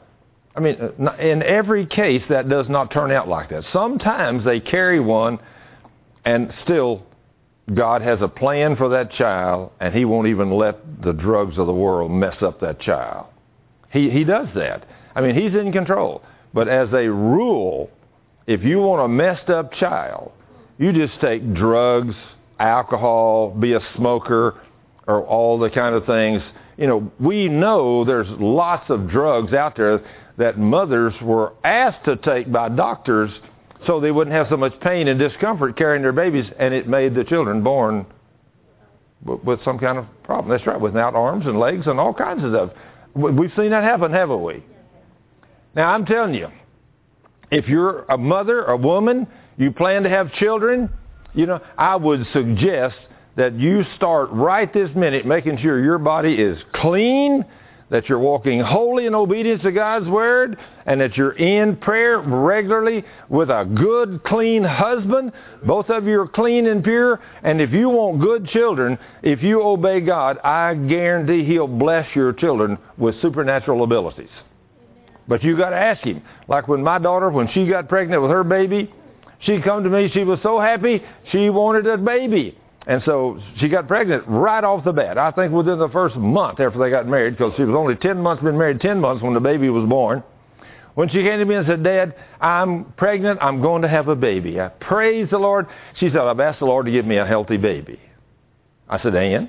in every case, that does not turn out like that. Sometimes they carry one, and still God has a plan for that child, and he won't even let the drugs of the world mess up that child. He does that. He's in control. But as a rule, if you want a messed up child, you just take drugs, alcohol, be a smoker, or all the kind of things. We know there's lots of drugs out there that mothers were asked to take by doctors so they wouldn't have so much pain and discomfort carrying their babies, and it made the children born with some kind of problem. That's right, without arms and legs and all kinds of stuff. We've seen that happen, haven't we? Now, I'm telling you, if you're a mother, a woman, you plan to have children, I would suggest that you start right this minute making sure your body is clean, that you're walking holy in obedience to God's Word, and that you're in prayer regularly with a good, clean husband. Both of you are clean and pure. And if you want good children, if you obey God, I guarantee He'll bless your children with supernatural abilities. But you got to ask Him. Like when my daughter, when she got pregnant with her baby, she come to me, she was so happy, she wanted a baby. And so she got pregnant right off the bat. I think within the first month after they got married, because she was only 10 months, been married 10 months when the baby was born. When she came to me and said, Dad, I'm pregnant, I'm going to have a baby. I praise the Lord. She said, I've asked the Lord to give me a healthy baby. I said, and?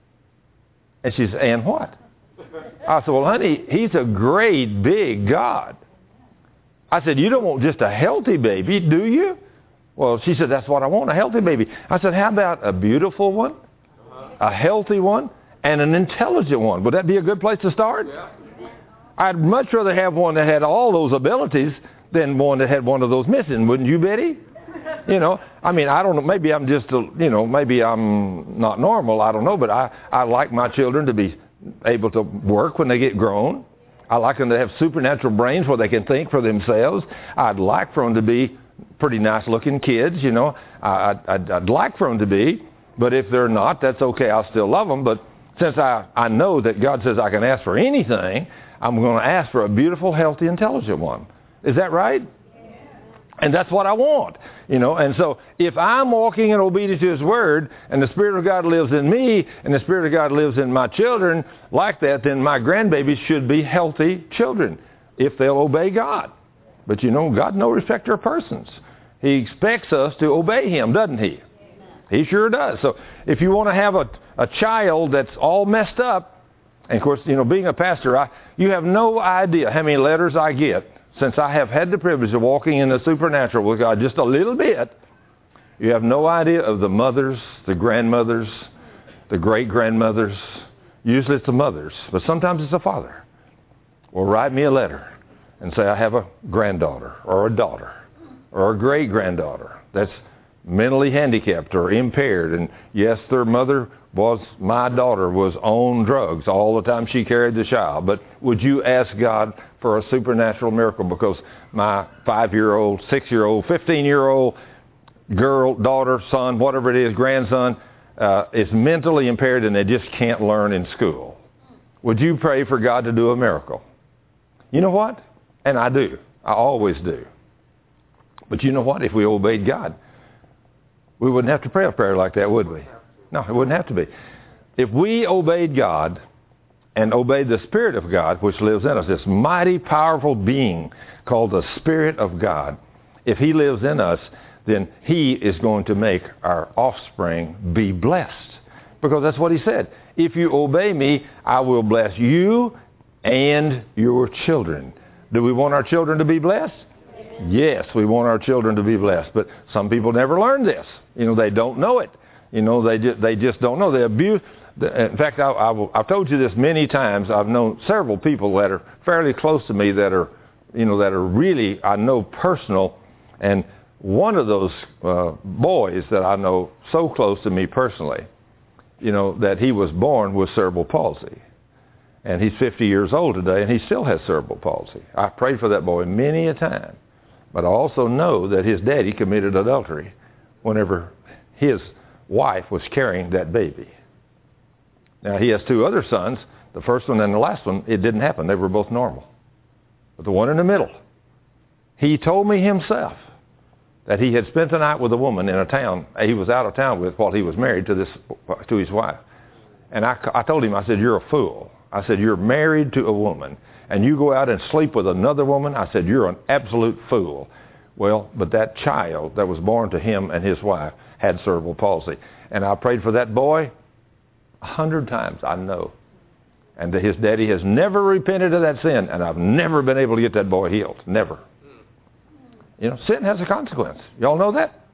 And she said, and what? I said, well, honey, He's a great big God. I said, you don't want just a healthy baby, do you? Well, she said, that's what I want, a healthy baby. I said, how about a beautiful one, a healthy one, and an intelligent one? Would that be a good place to start? Yeah. I'd much rather have one that had all those abilities than one that had one of those missing, wouldn't you, Betty? I don't know, maybe I'm just, maybe I'm not normal, I don't know, but I like my children to be able to work when they get grown. I like them to have supernatural brains where they can think for themselves. I'd like for them to be pretty nice looking kids, I'd like for them to be, but if they're not, that's okay, I'll still love them. But since I know that God says I can ask for anything, I'm going to ask for a beautiful, healthy, intelligent one. Is that right? Yeah. And that's what I want, and so if I'm walking in obedience to His Word, and the Spirit of God lives in me, and the Spirit of God lives in my children like that, then my grandbabies should be healthy children if they'll obey God. But God no respecter of persons. He expects us to obey Him, doesn't He? He sure does. So if you want to have a child that's all messed up, and of course, being a pastor, you have no idea how many letters I get since I have had the privilege of walking in the supernatural with God just a little bit. You have no idea of the mothers, the grandmothers, the great-grandmothers, Usually it's the mothers, but sometimes it's the father. Will write me a letter and say, I have a granddaughter or a daughter or a great-granddaughter that's mentally handicapped or impaired. And yes, their mother my daughter was on drugs all the time she carried the child. But would you ask God for a supernatural miracle because my 5-year-old, 6-year-old, 15-year-old girl, daughter, son, whatever it is, grandson, is mentally impaired and they just can't learn in school? Would you pray for God to do a miracle? You know what? And I do. I always do. But you know what? If we obeyed God, we wouldn't have to pray a prayer like that, would we? No, it wouldn't have to be. If we obeyed God and obeyed the Spirit of God, which lives in us, this mighty, powerful being called the Spirit of God, if He lives in us, then He is going to make our offspring be blessed. Because that's what He said. If you obey me, I will bless you and your children. Do we want our children to be blessed? Yes, we want our children to be blessed. But some people never learn this. They don't know it. They just don't know. They abuse. In fact, I've told you this many times. I've known several people that are fairly close to me that are really, I know, personal. And one of those boys that I know so close to me personally, that he was born with cerebral palsy. And he's 50 years old today, and he still has cerebral palsy. I prayed for that boy many a time. But I also know that his daddy committed adultery whenever his wife was carrying that baby. Now, he has 2 other sons. The first one and the last one, it didn't happen. They were both normal. But the one in the middle, he told me himself that he had spent the night with a woman in a town he was out of town with while he was married to his wife. And I told him, I said, you're a fool. I said, you're married to a woman, and you go out and sleep with another woman? I said, you're an absolute fool. Well, but that child that was born to him and his wife had cerebral palsy. And I prayed for that boy 100 times, I know. And his daddy has never repented of that sin, and I've never been able to get that boy healed. Never. Sin has a consequence. Y'all know that?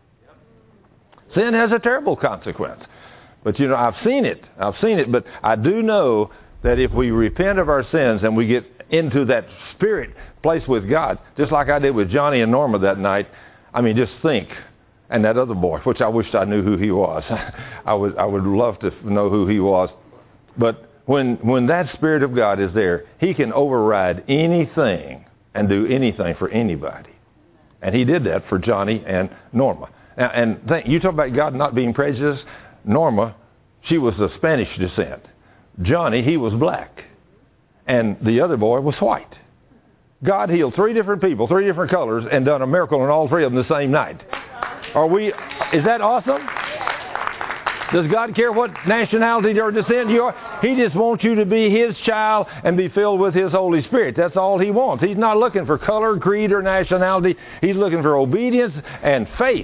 Sin has a terrible consequence. But, I've seen it, but I do know that if we repent of our sins and we get into that spirit place with God, just like I did with Johnny and Norma that night, just think. And that other boy, which I wished I knew who he was. I would love to know who he was. But when that Spirit of God is there, He can override anything and do anything for anybody. And He did that for Johnny and Norma. And you talk about God not being prejudiced. Norma, she was of Spanish descent. Johnny, he was black. And the other boy was white. God healed 3 different people, 3 different colors, and done a miracle in all 3 of them the same night. Is that awesome? Does God care what nationality or descent you are? He just wants you to be His child and be filled with His Holy Spirit. That's all He wants. He's not looking for color, creed, or nationality. He's looking for obedience and faith.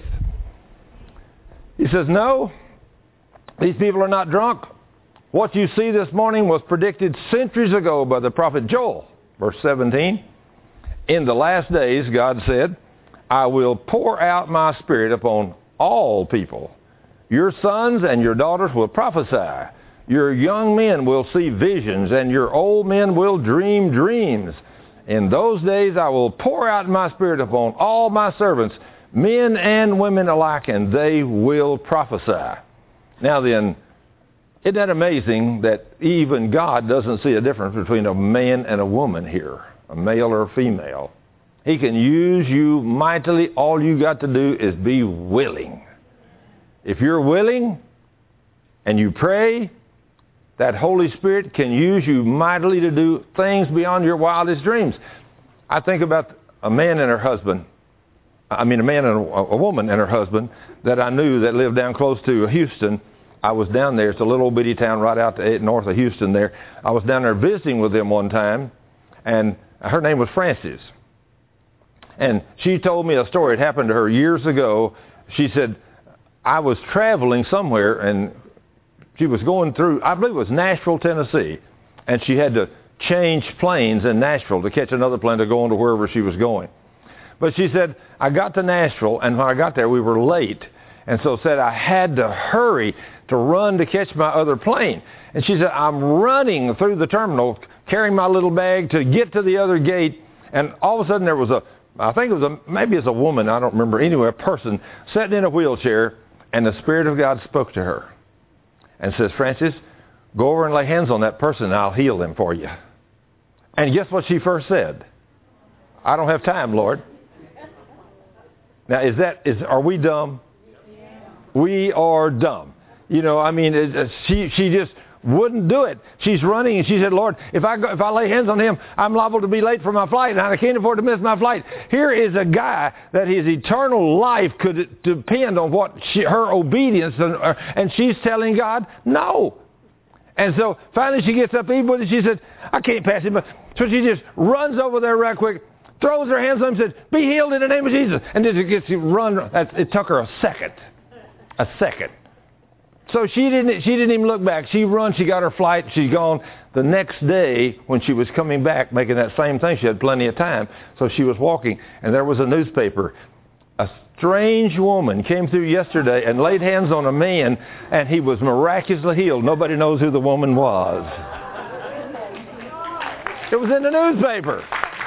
He says, no, these people are not drunk. What you see this morning was predicted centuries ago by the prophet Joel. Verse 17, in the last days, God said, I will pour out my Spirit upon all people. Your sons and your daughters will prophesy. Your young men will see visions, and your old men will dream dreams. In those days I will pour out my Spirit upon all my servants, men and women alike, and they will prophesy. Now then, isn't that amazing that even God doesn't see a difference between a man and a woman here, a male or a female? He can use you mightily. All you got to do is be willing. If you're willing and you pray, that Holy Spirit can use you mightily to do things beyond your wildest dreams. I think about a man and a woman and her husband that I knew that lived down close to Houston. I was down there. It's a little bitty town right out north of Houston there. I was down there visiting with them one time, and her name was Frances. And she told me a story. It happened to her years ago. She said, I was traveling somewhere, and she was going through, I believe it was Nashville, Tennessee, and she had to change planes in Nashville to catch another plane to go on to wherever she was going. But she said, I got to Nashville, and when I got there, we were late. And so said I had to hurry to run to catch my other plane. And she said, I'm running through the terminal, carrying my little bag to get to the other gate. And all of a sudden there was maybe it's a woman, I don't remember, anyway, a person sitting in a wheelchair, and the Spirit of God spoke to her and says, Francis, go over and lay hands on that person and I'll heal them for you. And guess what she first said? I don't have time, Lord. Now, are we dumb? We are dumb. You know, I mean, she just wouldn't do it. She's running, and she said, Lord, if I lay hands on him, I'm liable to be late for my flight, and I can't afford to miss my flight. Here is a guy that his eternal life could depend on her obedience, and she's telling God, no. And so finally she gets up even and she said, I can't pass him. So she just runs over there right quick, throws her hands on him and said, be healed in the name of Jesus. And then it took her a second. A second. So she didn't even look back. She got her flight, she's gone. The next day, when she was coming back, making that same thing, she had plenty of time. So she was walking, and there was a newspaper. A strange woman came through yesterday and laid hands on a man, and he was miraculously healed. Nobody knows who the woman was. It was in the newspaper.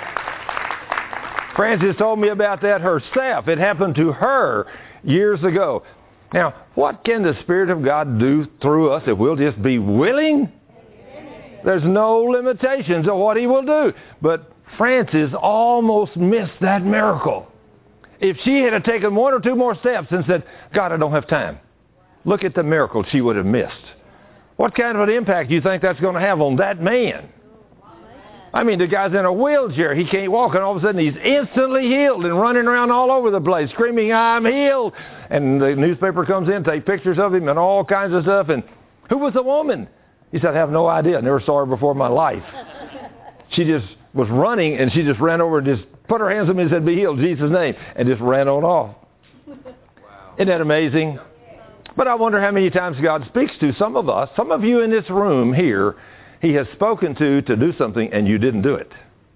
Frances told me about that herself. It happened to her years ago. Now, what can the Spirit of God do through us if we'll just be willing? There's no limitations of what He will do. But Frances almost missed that miracle. If she had taken one or two more steps and said, God, I don't have time, look at the miracle she would have missed. What kind of an impact do you think that's going to have on that man? I mean, the guy's in a wheelchair. He can't walk, and all of a sudden he's instantly healed and running around all over the place, screaming, I'm healed. And the newspaper comes in, take pictures of him and all kinds of stuff. And who was the woman? He said, I have no idea. I never saw her before in my life. She just was running, and she just ran over and just put her hands on me and said, be healed in Jesus' name, and just ran on off. Wow. Isn't that amazing? But I wonder how many times God speaks to some of us, some of you in this room here, He has spoken to do something, and you didn't do it.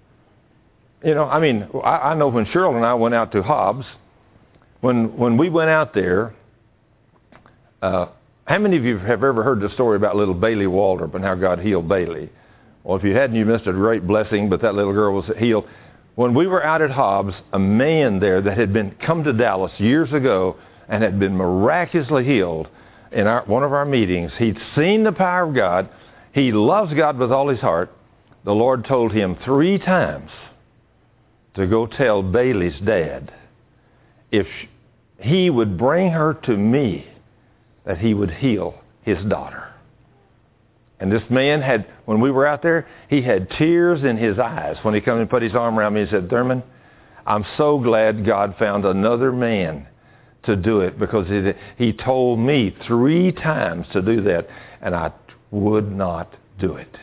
You know, I mean, I know when Cheryl and I went out to Hobbs, when we went out there, how many of you have ever heard the story about little Bailey Waldrop and how God healed Bailey? Well, if you hadn't, you missed a great blessing, but that little girl was healed. When we were out at Hobbs, a man there that had come to Dallas years ago and had been miraculously healed in one of our meetings, he'd seen the power of God. He loves God with all his heart. The Lord told him 3 times to go tell Bailey's dad if he would bring her to me, that he would heal his daughter. And this man when we were out there, he had tears in his eyes when he came and put his arm around me and said, Thurman, I'm so glad God found another man to do it, because he told me 3 times to do that, and I would not do it.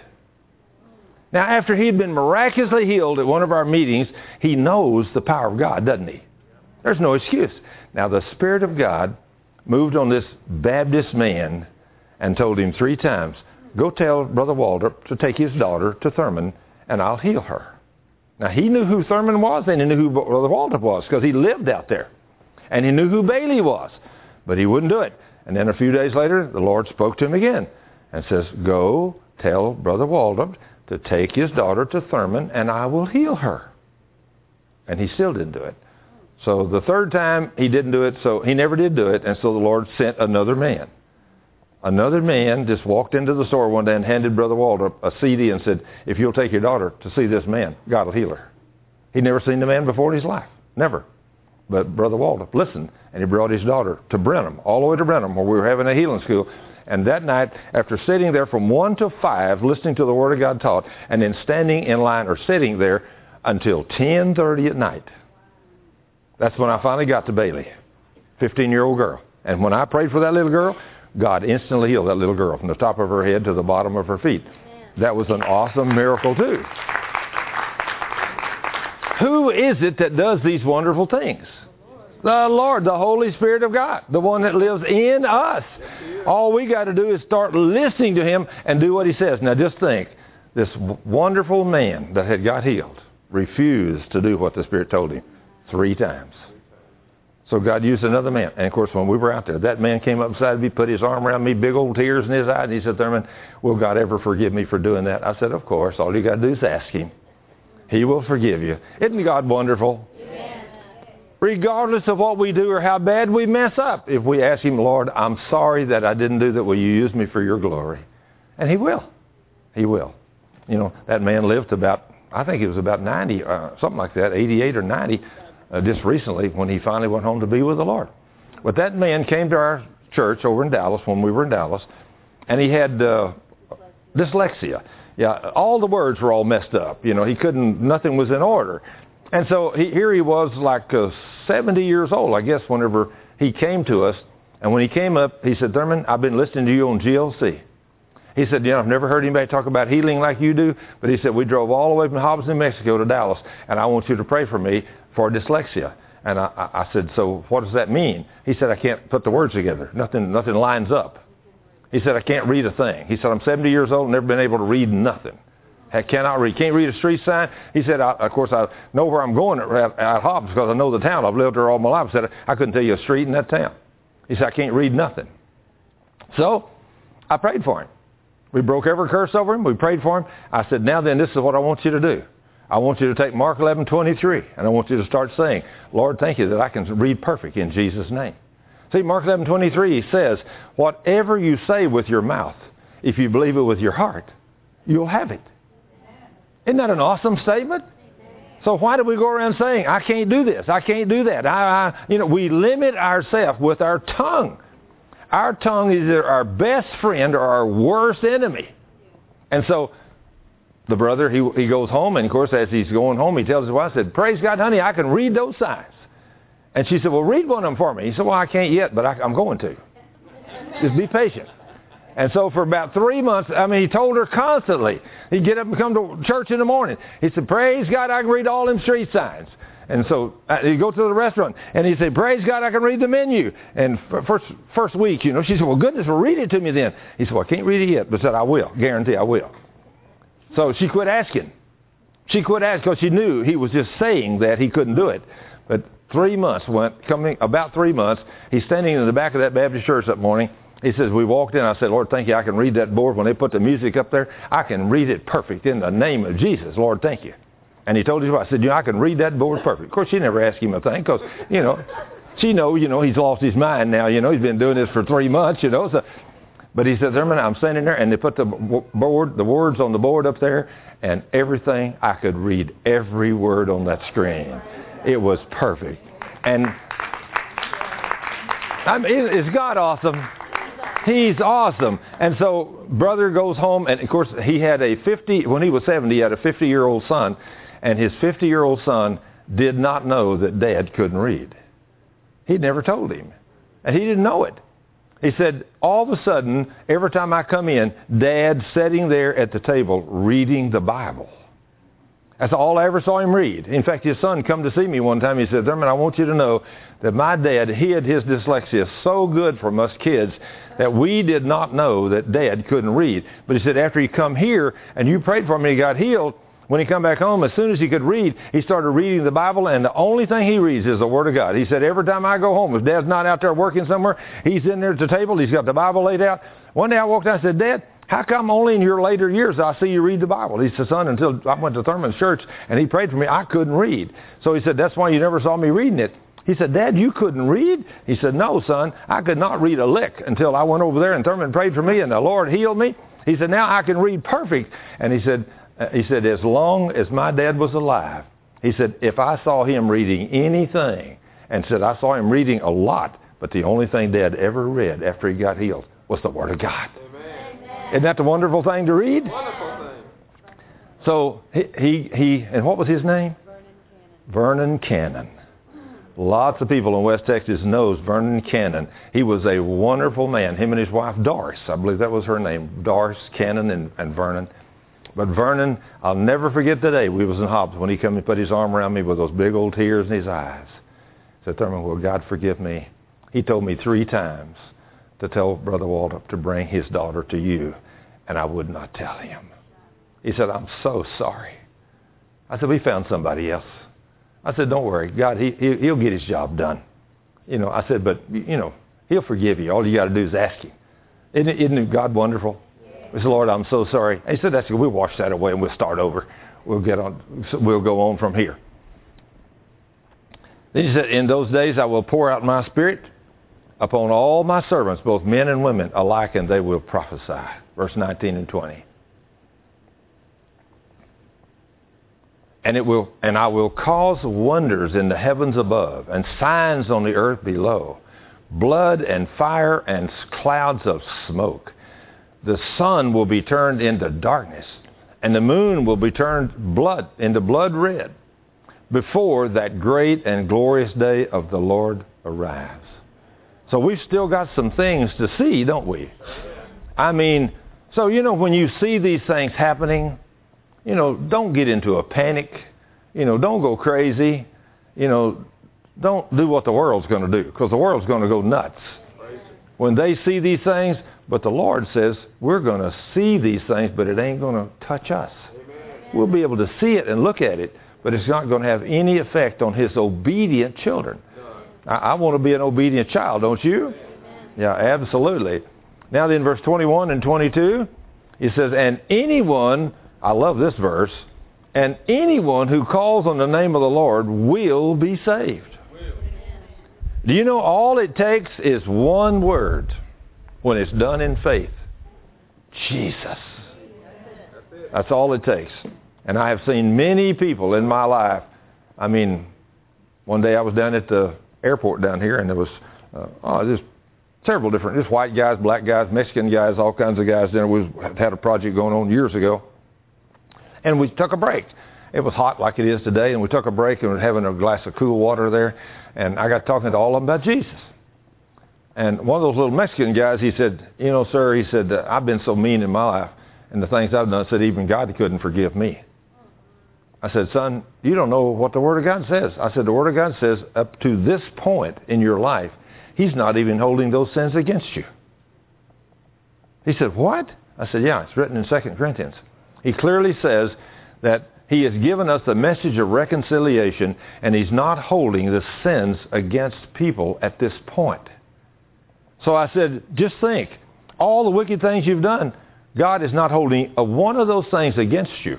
Now, after he'd been miraculously healed at one of our meetings, he knows the power of God, doesn't he? There's no excuse. Now, the Spirit of God moved on this Baptist man and told him 3 times, go tell Brother Waldrop to take his daughter to Thurman, and I'll heal her. Now, he knew who Thurman was, and he knew who Brother Waldrop was, because he lived out there. And he knew who Bailey was, but he wouldn't do it. And then a few days later, the Lord spoke to him again and says, go tell Brother Waldrop to take his daughter to Thurman, and I will heal her. And he still didn't do it. So the 3rd time, he didn't do it, so he never did do it, and so the Lord sent another man. Another man just walked into the store one day and handed Brother Waldrop a CD and said, if you'll take your daughter to see this man, God will heal her. He'd never seen the man before in his life. Never. But Brother Waldrop listened, and he brought his daughter to Brenham, all the way to Brenham, where we were having a healing school. And that night, after sitting there from 1 to 5, listening to the Word of God taught, and then standing in line or sitting there until 10:30 at night, that's when I finally got to Bailey, 15-year-old girl. And when I prayed for that little girl, God instantly healed that little girl from the top of her head to the bottom of her feet. That was an awesome miracle, too. Who is it that does these wonderful things? The Lord, the Holy Spirit of God, the one that lives in us. All we got to do is start listening to Him and do what He says. Now just think, this wonderful man that had got healed refused to do what the Spirit told him 3 times. So God used another man. And, of course, when we were out there, that man came up beside me, put his arm around me, big old tears in his eyes, and he said, Thurman, will God ever forgive me for doing that? I said, of course. All you got to do is ask him. He will forgive you. Isn't God wonderful? Amen. Regardless of what we do or how bad we mess up, if we ask him, Lord, I'm sorry that I didn't do that. Will you use me for your glory? And he will. He will. You know, that man lived about, I think it was about 90, something like that, 88 or 90, just recently when he finally went home to be with the Lord. But that man came to our church over in Dallas when we were in Dallas, and he had dyslexia. Yeah, all the words were all messed up. You know, he couldn't, nothing was in order. And so here he was like 70 years old, I guess, whenever he came to us. And when he came up, he said, Thurman, I've been listening to you on GLC. He said, you know, I've never heard anybody talk about healing like you do. But he said, we drove all the way from Hobbs, New Mexico to Dallas, and I want you to pray for me for dyslexia. And I said, so what does that mean? He said, I can't put the words together. Nothing lines up. He said, I can't read a thing. He said, I'm 70 years old and never been able to read nothing. I cannot read. Can't read a street sign. He said, of course, I know where I'm going at Hobbs because I know the town. I've lived there all my life. He said, I couldn't tell you a street in that town. He said, I can't read nothing. So I prayed for him. We broke every curse over him. We prayed for him. I said, now then, this is what I want you to do. I want you to take Mark 11:23, and I want you to start saying, Lord, thank you that I can read perfect in Jesus' name. See, Mark 11:23 says, whatever you say with your mouth, if you believe it with your heart, you'll have it. Isn't that an awesome statement? So why do we go around saying, I can't do this, I can't do that? We limit ourselves with our tongue. Our tongue is either our best friend or our worst enemy. And so the brother, he goes home, and of course, as he's going home, he tells his wife, said, praise God, honey, I can read those signs. And she said, well, read one of them for me. He said, well, I can't yet, but I'm going to. Just be patient. And so for about 3 months, he told her constantly. He'd get up and come to church in the morning. He said, praise God, I can read all them street signs. And so he'd go to the restaurant, and he'd say, praise God, I can read the menu. And first week, she said, well, goodness, well, read it to me then. He said, well, I can't read it yet, but said, I will. Guarantee I will. So she quit asking. She quit asking because she knew he was just saying that he couldn't do it. But 3 months about 3 months, he's standing in the back of that Baptist church that morning. He says, we walked in. I said, Lord, thank you. I can read that board. When they put the music up there, I can read it perfect in the name of Jesus. Lord, thank you. And he told his wife, I said, I can read that board perfect. Of course, she never asked him a thing because, she knows, he's lost his mind now. He's been doing this for 3 months, So, but he said, Thurman, I'm standing there, and they put the words on the board up there, and everything, I could read every word on that screen. It was perfect. And is God awesome? He's awesome. And so brother goes home, and of course he had when he was 70, he had a 50-year-old son, and his 50-year-old son did not know that Dad couldn't read. He'd never told him, and he didn't know it. He said, all of a sudden, every time I come in, Dad's sitting there at the table reading the Bible. That's all I ever saw him read. In fact, his son come to see me one time. He said, Thurman, I want you to know that my dad hid his dyslexia so good from us kids that we did not know that Dad couldn't read. But he said, after he come here and you prayed for him and he got healed, when he come back home, as soon as he could read, he started reading the Bible, and the only thing he reads is the Word of God. He said, every time I go home, if Dad's not out there working somewhere, he's in there at the table, he's got the Bible laid out. One day I walked out and said, Dad, how come only in your later years I see you read the Bible? He said, son, until I went to Thurman's church and he prayed for me, I couldn't read. So he said, that's why you never saw me reading it. He said, Dad, you couldn't read? He said, no, son, I could not read a lick until I went over there and Thurman prayed for me and the Lord healed me. He said, now I can read perfect. And he said, as long as my dad was alive, he said, if I saw him reading anything, and said, I saw him reading a lot, but the only thing Dad ever read after he got healed was the Word of God. Amen. Isn't that the wonderful thing to read? Wonderful thing. So he and what was his name? Vernon Cannon. Lots of people in West Texas knows Vernon Cannon. He was a wonderful man. Him and his wife, Doris, I believe that was her name, Doris Cannon and Vernon. But Vernon, I'll never forget the day we was in Hobbs when he come and put his arm around me with those big old tears in his eyes. He said, Thurman, will God forgive me? He told me 3 times to tell Brother Walter to bring his daughter to you, and I would not tell him. He said, I'm so sorry. I said, we found somebody else. I said, don't worry. God, he'll get his job done. I said, but, he'll forgive you. All you got to do is ask him. Isn't God wonderful? I said, Lord, I'm so sorry. He said, that's good. We'll wash that away and we'll start over. We'll go on from here. Then he said, in those days I will pour out my spirit upon all my servants, both men and women alike, and they will prophesy. Verse 19 and 20. And I will cause wonders in the heavens above and signs on the earth below, blood and fire and clouds of smoke. The sun will be turned into darkness, and the moon will be turned into blood red, before that great and glorious day of the Lord arrives. So we've still got some things to see, don't we? I mean, so when you see these things happening, don't get into a panic. Don't go crazy. Don't do what the world's going to do, because the world's going to go nuts when they see these things. But the Lord says we're going to see these things, but it ain't going to touch us. We'll be able to see it and look at it, but it's not going to have any effect on his obedient children. I want to be an obedient child, don't you? Yeah, absolutely. Now then, verse 21 and 22, it says, and anyone, I love this verse, and anyone who calls on the name of the Lord will be saved. Do you know all it takes is one word when it's done in faith? Jesus. That's all it takes. And I have seen many people in my life. I mean, one day I was down at the airport down here, and there was just several different, just white guys, black guys, Mexican guys, all kinds of guys there. We had a project going on years ago. And we took a break. It was hot like it is today, and we took a break and we were having a glass of cool water there. And I got talking to all of them about Jesus. And one of those little Mexican guys, he said, sir, he said, I've been so mean in my life, and the things I've done, said even God couldn't forgive me. I said, son, you don't know what the Word of God says. I said, the Word of God says up to this point in your life, he's not even holding those sins against you. He said, what? I said, yeah, it's written in 2 Corinthians. He clearly says that he has given us the message of reconciliation, and he's not holding the sins against people at this point. So I said, just think, all the wicked things you've done, God is not holding one of those things against you.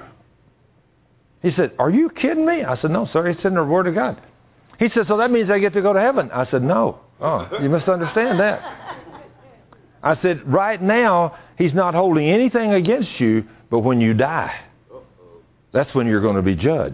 He said, are you kidding me? I said, no, sir, it's in the Word of God. He said, so that means I get to go to heaven. I said, no. Oh, you misunderstand that. I said, right now, he's not holding anything against you, but when you die, that's when you're going to be judged.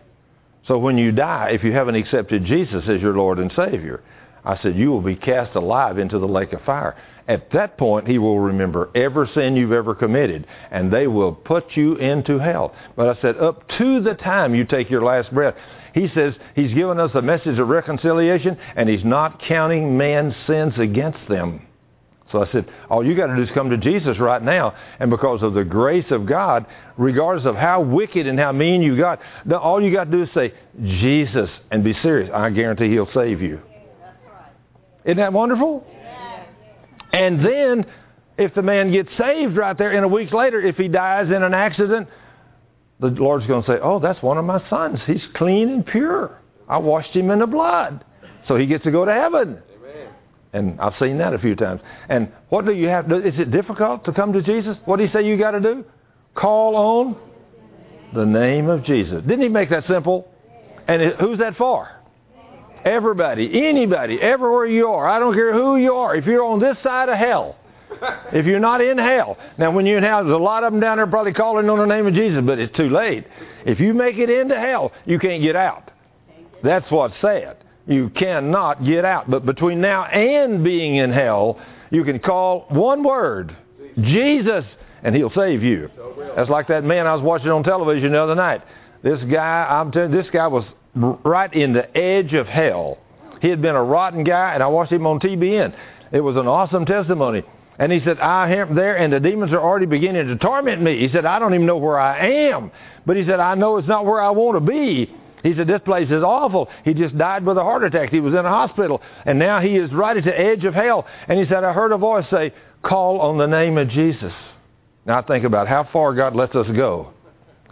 So when you die, if you haven't accepted Jesus as your Lord and Savior, I said, you will be cast alive into the lake of fire. At that point, he will remember every sin you've ever committed, and they will put you into hell. But I said, up to the time you take your last breath, he says he's given us a message of reconciliation, and he's not counting man's sins against them. So I said, all you got to do is come to Jesus right now, and because of the grace of God, regardless of how wicked and how mean you got, all you got to do is say, Jesus, and be serious. I guarantee he'll save you. Isn't that wonderful? And then, if the man gets saved right there, and a week later, if he dies in an accident, the Lord's going to say, oh, that's one of my sons. He's clean and pure. I washed him in the blood. So he gets to go to heaven. Amen. And I've seen that a few times. And what do you have to do? Is it difficult to come to Jesus? What did he say you got to do? Call on the name of Jesus. Didn't he make that simple? And who's that for? Everybody, anybody, everywhere you are. I don't care who you are. If you're on this side of hell, if you're not in hell. Now, when you're in hell, there's a lot of them down there probably calling on the name of Jesus, but it's too late. If you make it into hell, you can't get out. That's what's sad. You cannot get out. But between now and being in hell, you can call one word, Jesus, and he'll save you. That's like that man I was watching on television the other night. This guy, I'm telling you, this guy was right in the edge of hell. He had been a rotten guy, and I watched him on TBN. It was an awesome testimony. And he said, I am there, and the demons are already beginning to torment me. He said, I don't even know where I am. But he said, I know it's not where I want to be. He said, this place is awful. He just died with a heart attack. He was in a hospital, and now he is right at the edge of hell. And he said, I heard a voice say, call on the name of Jesus. Now think about how far God lets us go.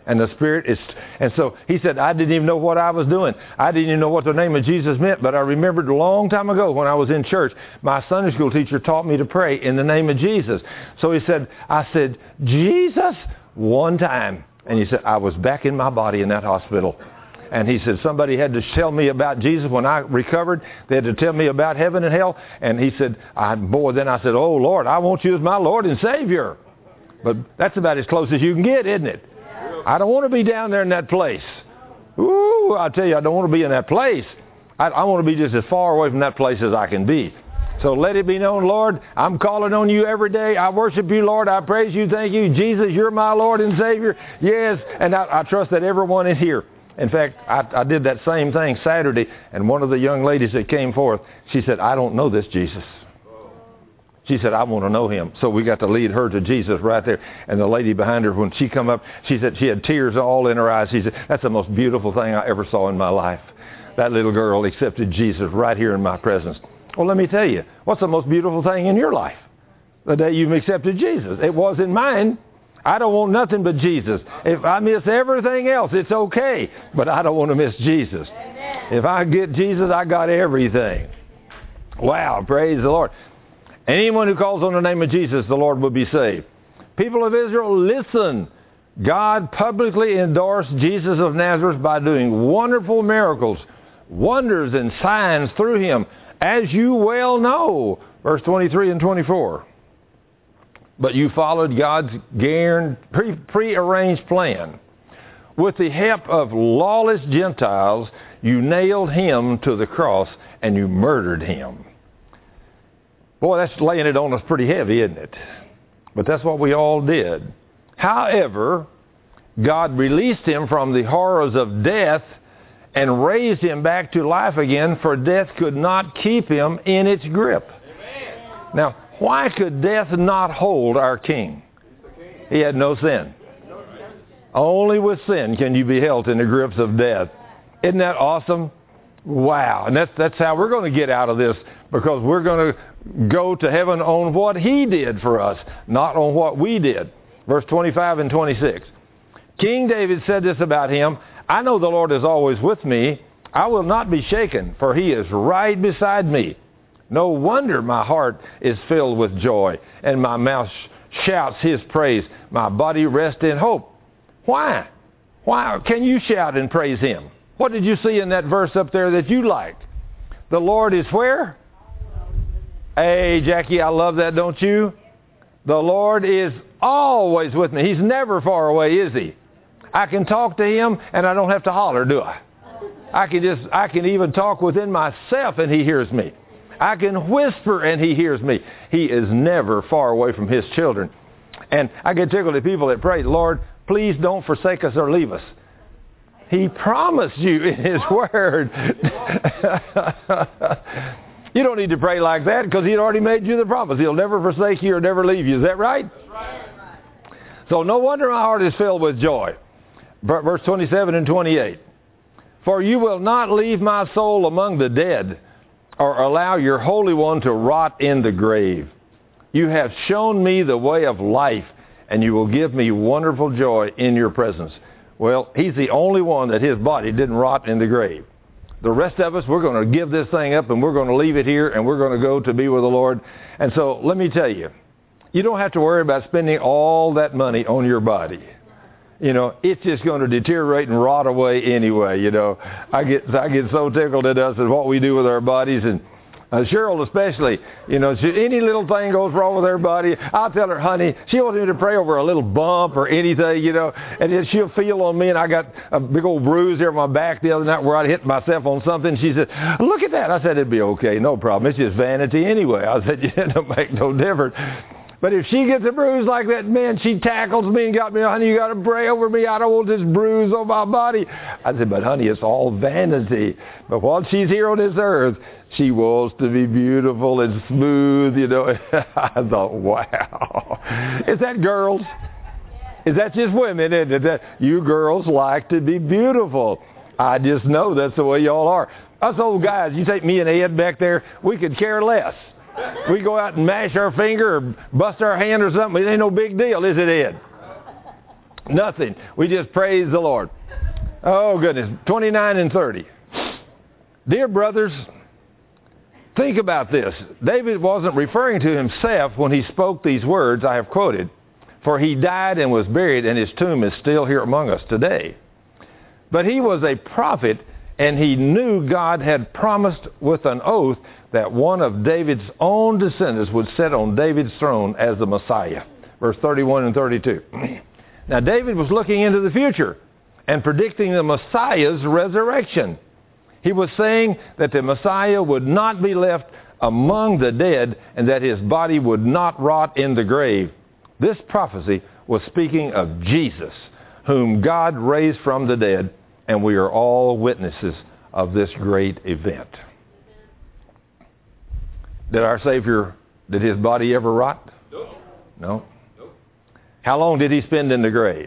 And the Spirit is, and so he said, I didn't even know what I was doing. I didn't even know what the name of Jesus meant, but I remembered a long time ago when I was in church, my Sunday school teacher taught me to pray in the name of Jesus. So he said, I said, Jesus, one time. And he said, I was back in my body in that hospital. And he said, somebody had to tell me about Jesus when I recovered. They had to tell me about heaven and hell. And he said, then I said, oh, Lord, I want you as my Lord and Savior. But that's about as close as you can get, isn't it? I don't want to be down there in that place. Ooh, I tell you, I don't want to be in that place. I want to be just as far away from that place as I can be. So let it be known, Lord, I'm calling on you every day. I worship you, Lord. I praise you. Thank you. Jesus, you're my Lord and Savior. Yes, and I trust that everyone in here. In fact, I did that same thing Saturday, and one of the young ladies that came forth, she said, I don't know this Jesus. She said, I want to know him. So we got to lead her to Jesus right there. And the lady behind her, when she come up, she said she had tears all in her eyes. She said, that's the most beautiful thing I ever saw in my life. That little girl accepted Jesus right here in my presence. Well, let me tell you, what's the most beautiful thing in your life? The day you've accepted Jesus. It was in mine. I don't want nothing but Jesus. If I miss everything else, it's okay. But I don't want to miss Jesus. Amen. If I get Jesus, I got everything. Wow, praise the Lord. Anyone who calls on the name of Jesus, the Lord will be saved. People of Israel, listen. God publicly endorsed Jesus of Nazareth by doing wonderful miracles, wonders and signs through him, as you well know. Verse 23 and 24. But you followed God's prearranged plan. With the help of lawless Gentiles, you nailed him to the cross and you murdered him. Boy, that's laying it on us pretty heavy, isn't it? But that's what we all did. However, God released him from the horrors of death and raised him back to life again, for death could not keep him in its grip. Amen. Now, why could death not hold our King? He had no sin. Only with sin can you be held in the grips of death. Isn't that awesome? Wow. And that's how we're going to get out of this, because we're going to go to heaven on what he did for us, not on what we did. Verse 25 and 26. King David said this about him, I know the Lord is always with me. I will not be shaken, for he is right beside me. No wonder my heart is filled with joy, and my mouth shouts his praise. My body rests in hope. Why? Why can you shout and praise him? What did you see in that verse up there that you liked? The Lord is where? Hey, Jackie, I love that, don't you? The Lord is always with me. He's never far away, is he? I can talk to him and I don't have to holler, do I? I can even talk within myself and he hears me. I can whisper and he hears me. He is never far away from his children. And I get tickled at people that pray, Lord, please don't forsake us or leave us. He promised you in his word. You don't need to pray like that, because he'd already made you the promise. He'll never forsake you or never leave you. Is that right? That's right. So no wonder my heart is filled with joy. Verse 27 and 28. For you will not leave my soul among the dead, or allow your Holy One to rot in the grave. You have shown me the way of life, and you will give me wonderful joy in your presence. Well, he's the only one that his body didn't rot in the grave. The rest of us, we're going to give this thing up and we're going to leave it here and we're going to go to be with the Lord. And so let me tell you, you don't have to worry about spending all that money on your body. You know, it's just going to deteriorate and rot away anyway. You know, I get so tickled at us and what we do with our bodies. And Cheryl especially, you know, any little thing goes wrong with her body, I'll tell her, honey, she wants me to pray over a little bump or anything, you know, and then she'll feel on me, and I got a big old bruise there on my back the other night where I hit myself on something. She said, look at that. I said, it'd be okay, no problem. It's just vanity anyway. I said, yeah, it don't make no difference. But if she gets a bruise like that, man, she tackles me and got me, honey, you got to pray over me. I don't want this bruise on my body. I said, but honey, it's all vanity. But while she's here on this earth, she wants to be beautiful and smooth, you know. I thought, wow. Is that girls? Is that just women? Isn't it? That you girls like to be beautiful. I just know that's the way y'all are. Us old guys, you take me and Ed back there, we could care less. We go out and mash our finger or bust our hand or something. It ain't no big deal, is it, Ed? Nothing. We just praise the Lord. Oh, goodness. 29 and 30. Dear brothers, think about this. David wasn't referring to himself when he spoke these words I have quoted. For he died and was buried, and his tomb is still here among us today. But he was a prophet, and he knew God had promised with an oath that one of David's own descendants would sit on David's throne as the Messiah. Verse 31 and 32. Now David was looking into the future and predicting the Messiah's resurrection. He was saying that the Messiah would not be left among the dead and that his body would not rot in the grave. This prophecy was speaking of Jesus, whom God raised from the dead, and we are all witnesses of this great event. Did our Savior, did his body ever rot? No. How long did he spend in the grave?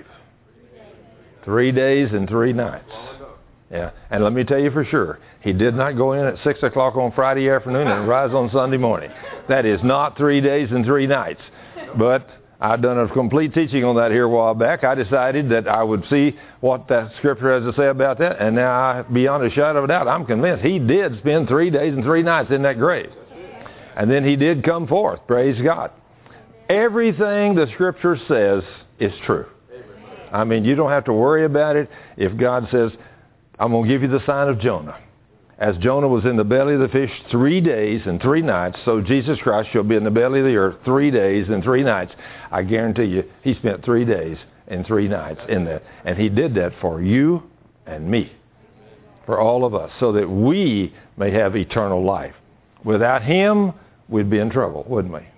3 days and 3 nights. Yeah, and let me tell you for sure, he did not go in at 6 o'clock on Friday afternoon and rise on Sunday morning. That is not 3 days and 3 nights. But I've done a complete teaching on that here a while back. I decided that I would see what that scripture has to say about that, and now, beyond a shadow of a doubt, I'm convinced he did spend 3 days and 3 nights in that grave. And then he did come forth. Praise God. Everything the scripture says is true. I mean, you don't have to worry about it. If God says, I'm going to give you the sign of Jonah. As Jonah was in the belly of the fish 3 days and 3 nights, so Jesus Christ shall be in the belly of the earth 3 days and 3 nights. I guarantee you, he spent 3 days and 3 nights in that. And he did that for you and me, for all of us, so that we may have eternal life. Without him, we'd be in trouble, wouldn't we?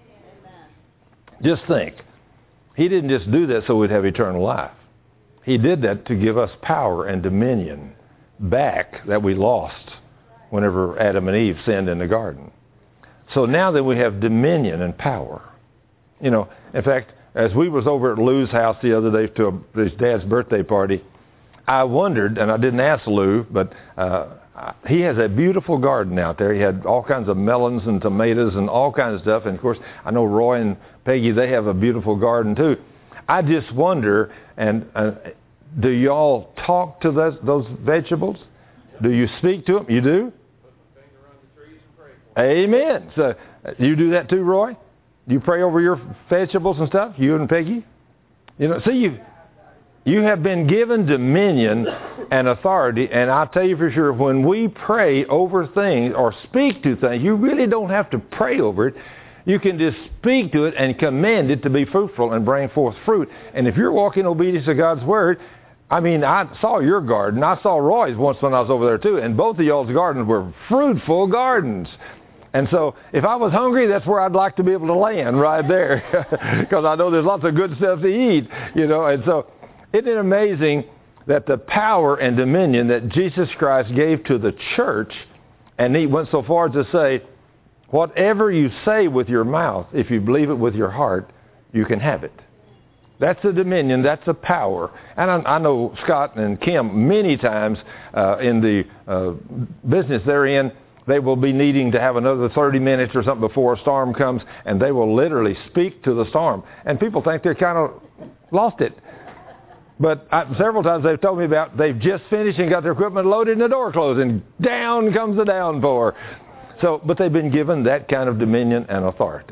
Just think. He didn't just do that so we'd have eternal life. He did that to give us power and dominion back that we lost whenever Adam and Eve sinned in the garden. So now that we have dominion and power. You know, in fact, as we was over at Lou's house the other day to his dad's birthday party, I wondered, and I didn't ask Lou, but he has a beautiful garden out there. He had all kinds of melons and tomatoes and all kinds of stuff. And, of course, I know Roy and Peggy, they have a beautiful garden, too. I just wonder, and do y'all talk to those vegetables? Do you speak to them? You do? Put my finger on the trees and pray for them. Amen. So you do that too, Roy? You pray over your vegetables and stuff, you and Peggy? You know, see, you have been given dominion and authority, and I'll tell you for sure, when we pray over things or speak to things, you really don't have to pray over it. You can just speak to it and command it to be fruitful and bring forth fruit. And if you're walking in obedience to God's word, I mean, I saw your garden. I saw Roy's once when I was over there too, and both of y'all's gardens were fruitful gardens. And so if I was hungry, that's where I'd like to be able to land, right there, because I know there's lots of good stuff to eat, you know. And so isn't it amazing that the power and dominion that Jesus Christ gave to the church, and he went so far as to say, whatever you say with your mouth, if you believe it with your heart, you can have it. That's a dominion. That's a power. And I know Scott and Kim many times in the business they're in, they will be needing to have another 30 minutes or something before a storm comes, and they will literally speak to the storm. And people think they're kind of lost it. But several times they've told me about they've just finished and got their equipment loaded and the door closed, and down comes the downpour. So, but they've been given that kind of dominion and authority.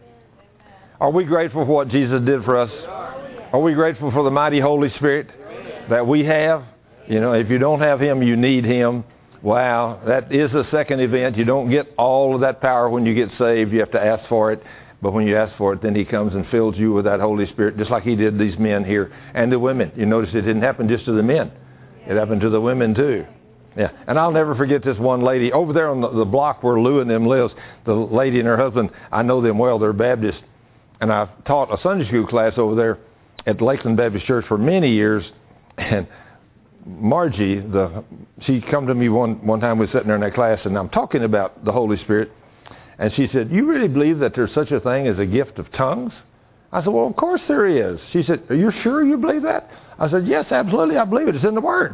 Are we grateful for what Jesus did for us? Are we grateful for the mighty Holy Spirit that we have? You know, if you don't have him, you need him. Wow, that is a second event. You don't get all of that power when you get saved. You have to ask for it. But when you ask for it, then he comes and fills you with that Holy Spirit, just like he did these men here and the women. You notice it didn't happen just to the men. It happened to the women too. Yeah, and I'll never forget this one lady over there on the block where Lou and them lives. The lady and her husband, I know them well. They're Baptists. And I taught a Sunday school class over there at Lakeland Baptist Church for many years. And Margie, she come to me one time, we were sitting there in that class, and I'm talking about the Holy Spirit. And she said, you really believe that there's such a thing as a gift of tongues? I said, well, of course there is. She said, are you sure you believe that? I said, yes, absolutely, I believe it. It's in the Word.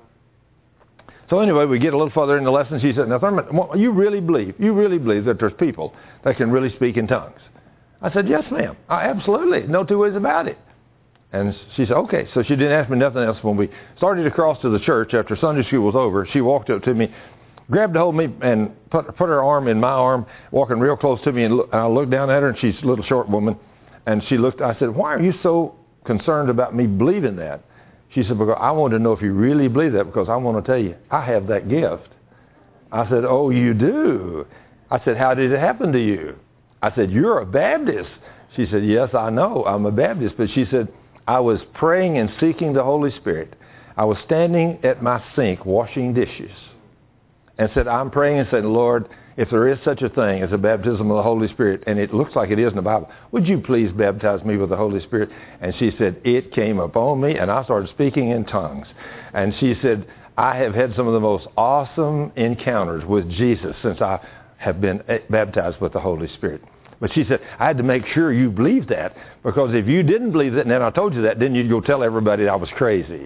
So anyway, we get a little further in the lesson. She said, now, Thurman, you really believe that there's people that can really speak in tongues? I said, yes, ma'am. Absolutely. No two ways about it. And she said, okay. So she didn't ask me nothing else. When we started to cross to the church after Sunday school was over, she walked up to me, grabbed a hold of me, and put her arm in my arm, walking real close to me. And I looked down at her, and she's a little short woman. And she looked, I said, why are you so concerned about me believing that? She said, because I want to know if you really believe that, because I want to tell you, I have that gift. I said, oh, you do? I said, how did it happen to you? I said, you're a Baptist. She said, yes, I know, I'm a Baptist. But she said, I was praying and seeking the Holy Spirit. I was standing at my sink washing dishes and said, I'm praying and saying, Lord, if there is such a thing as a baptism of the Holy Spirit, and it looks like it is in the Bible, would you please baptize me with the Holy Spirit? And she said, it came upon me, and I started speaking in tongues. And she said, I have had some of the most awesome encounters with Jesus since I have been baptized with the Holy Spirit. But she said, I had to make sure you believed that, because if you didn't believe it, and then I told you that, then you'd go tell everybody I was crazy.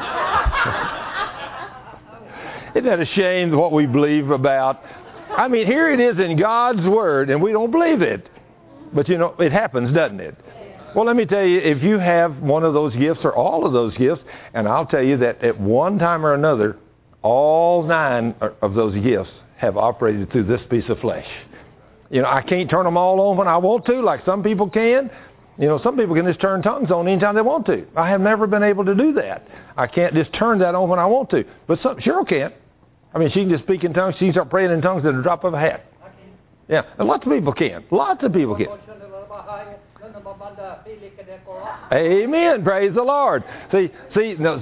Isn't that a shame what we believe about? I mean, here it is in God's Word, and we don't believe it. But, you know, it happens, doesn't it? Well, let me tell you, if you have one of those gifts or all of those gifts, and I'll tell you that at one time or another, all 9 of those gifts have operated through this piece of flesh. You know, I can't turn them all on when I want to, like some people can. You know, some people can just turn tongues on anytime they want to. I have never been able to do that. I can't just turn that on when I want to. But some, Cheryl can. I mean, she can just speak in tongues. She can start praying in tongues at the drop of a hat. Yeah, and lots of people can. Lots of people can. Amen. Praise the Lord. See, no,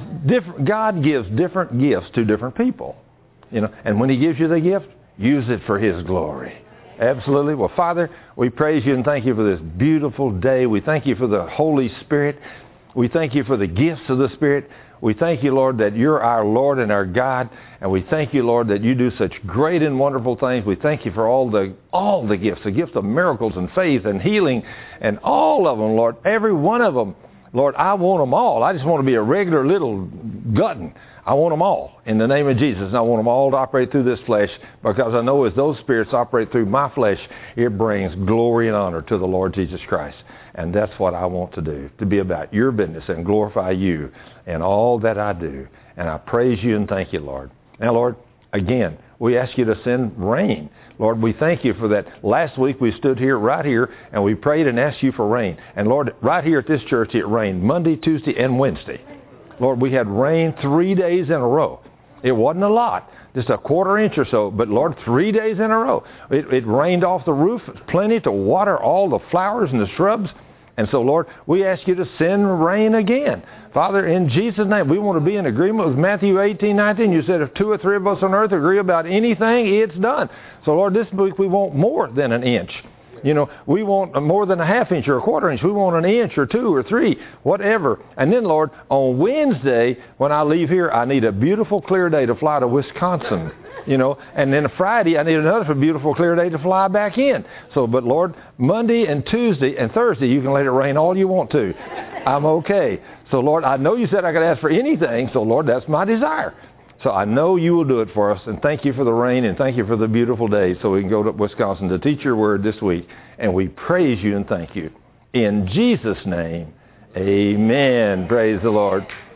God gives different gifts to different people. You know, and when He gives you the gift, use it for His glory. Absolutely. Well, Father, we praise You and thank You for this beautiful day. We thank You for the Holy Spirit. We thank You for the gifts of the Spirit. We thank You, Lord, that You're our Lord and our God. And we thank You, Lord, that You do such great and wonderful things. We thank You for all the gifts, the gift of miracles and faith and healing and all of them, Lord, every one of them. Lord, I want them all. I just want to be a regular little glutton. I want them all in the name of Jesus. And I want them all to operate through this flesh, because I know as those spirits operate through my flesh, it brings glory and honor to the Lord Jesus Christ. And that's what I want to do, to be about Your business and glorify You in all that I do. And I praise You and thank You, Lord. Now, Lord, again, we ask You to send rain. Lord, we thank You for that. Last week we stood here, right here, and we prayed and asked You for rain. And Lord, right here at this church it rained Monday, Tuesday, and Wednesday. Lord, we had rain 3 days in a row. It wasn't a lot, just a quarter inch or so, but Lord, 3 days in a row. It rained off the roof, plenty to water all the flowers and the shrubs. And so, Lord, we ask You to send rain again. Father, in Jesus' name, we want to be in agreement with Matthew 18:19. You said if 2 or 3 of us on earth agree about anything, it's done. So, Lord, this week we want more than an inch. You know, we want more than a half inch or a quarter inch. We want an inch or 2 or 3, whatever. And then, Lord, on Wednesday, when I leave here, I need a beautiful, clear day to fly to Wisconsin. You know, and then Friday, I need another beautiful, clear day to fly back in. So, but Lord, Monday and Tuesday and Thursday, You can let it rain all you want to. I'm okay. So, Lord, I know You said I could ask for anything. So, Lord, that's my desire. So I know You will do it for us. And thank You for the rain, and thank You for the beautiful day, so we can go to Wisconsin to teach Your word this week. And we praise You and thank You. In Jesus' name, amen. Praise the Lord.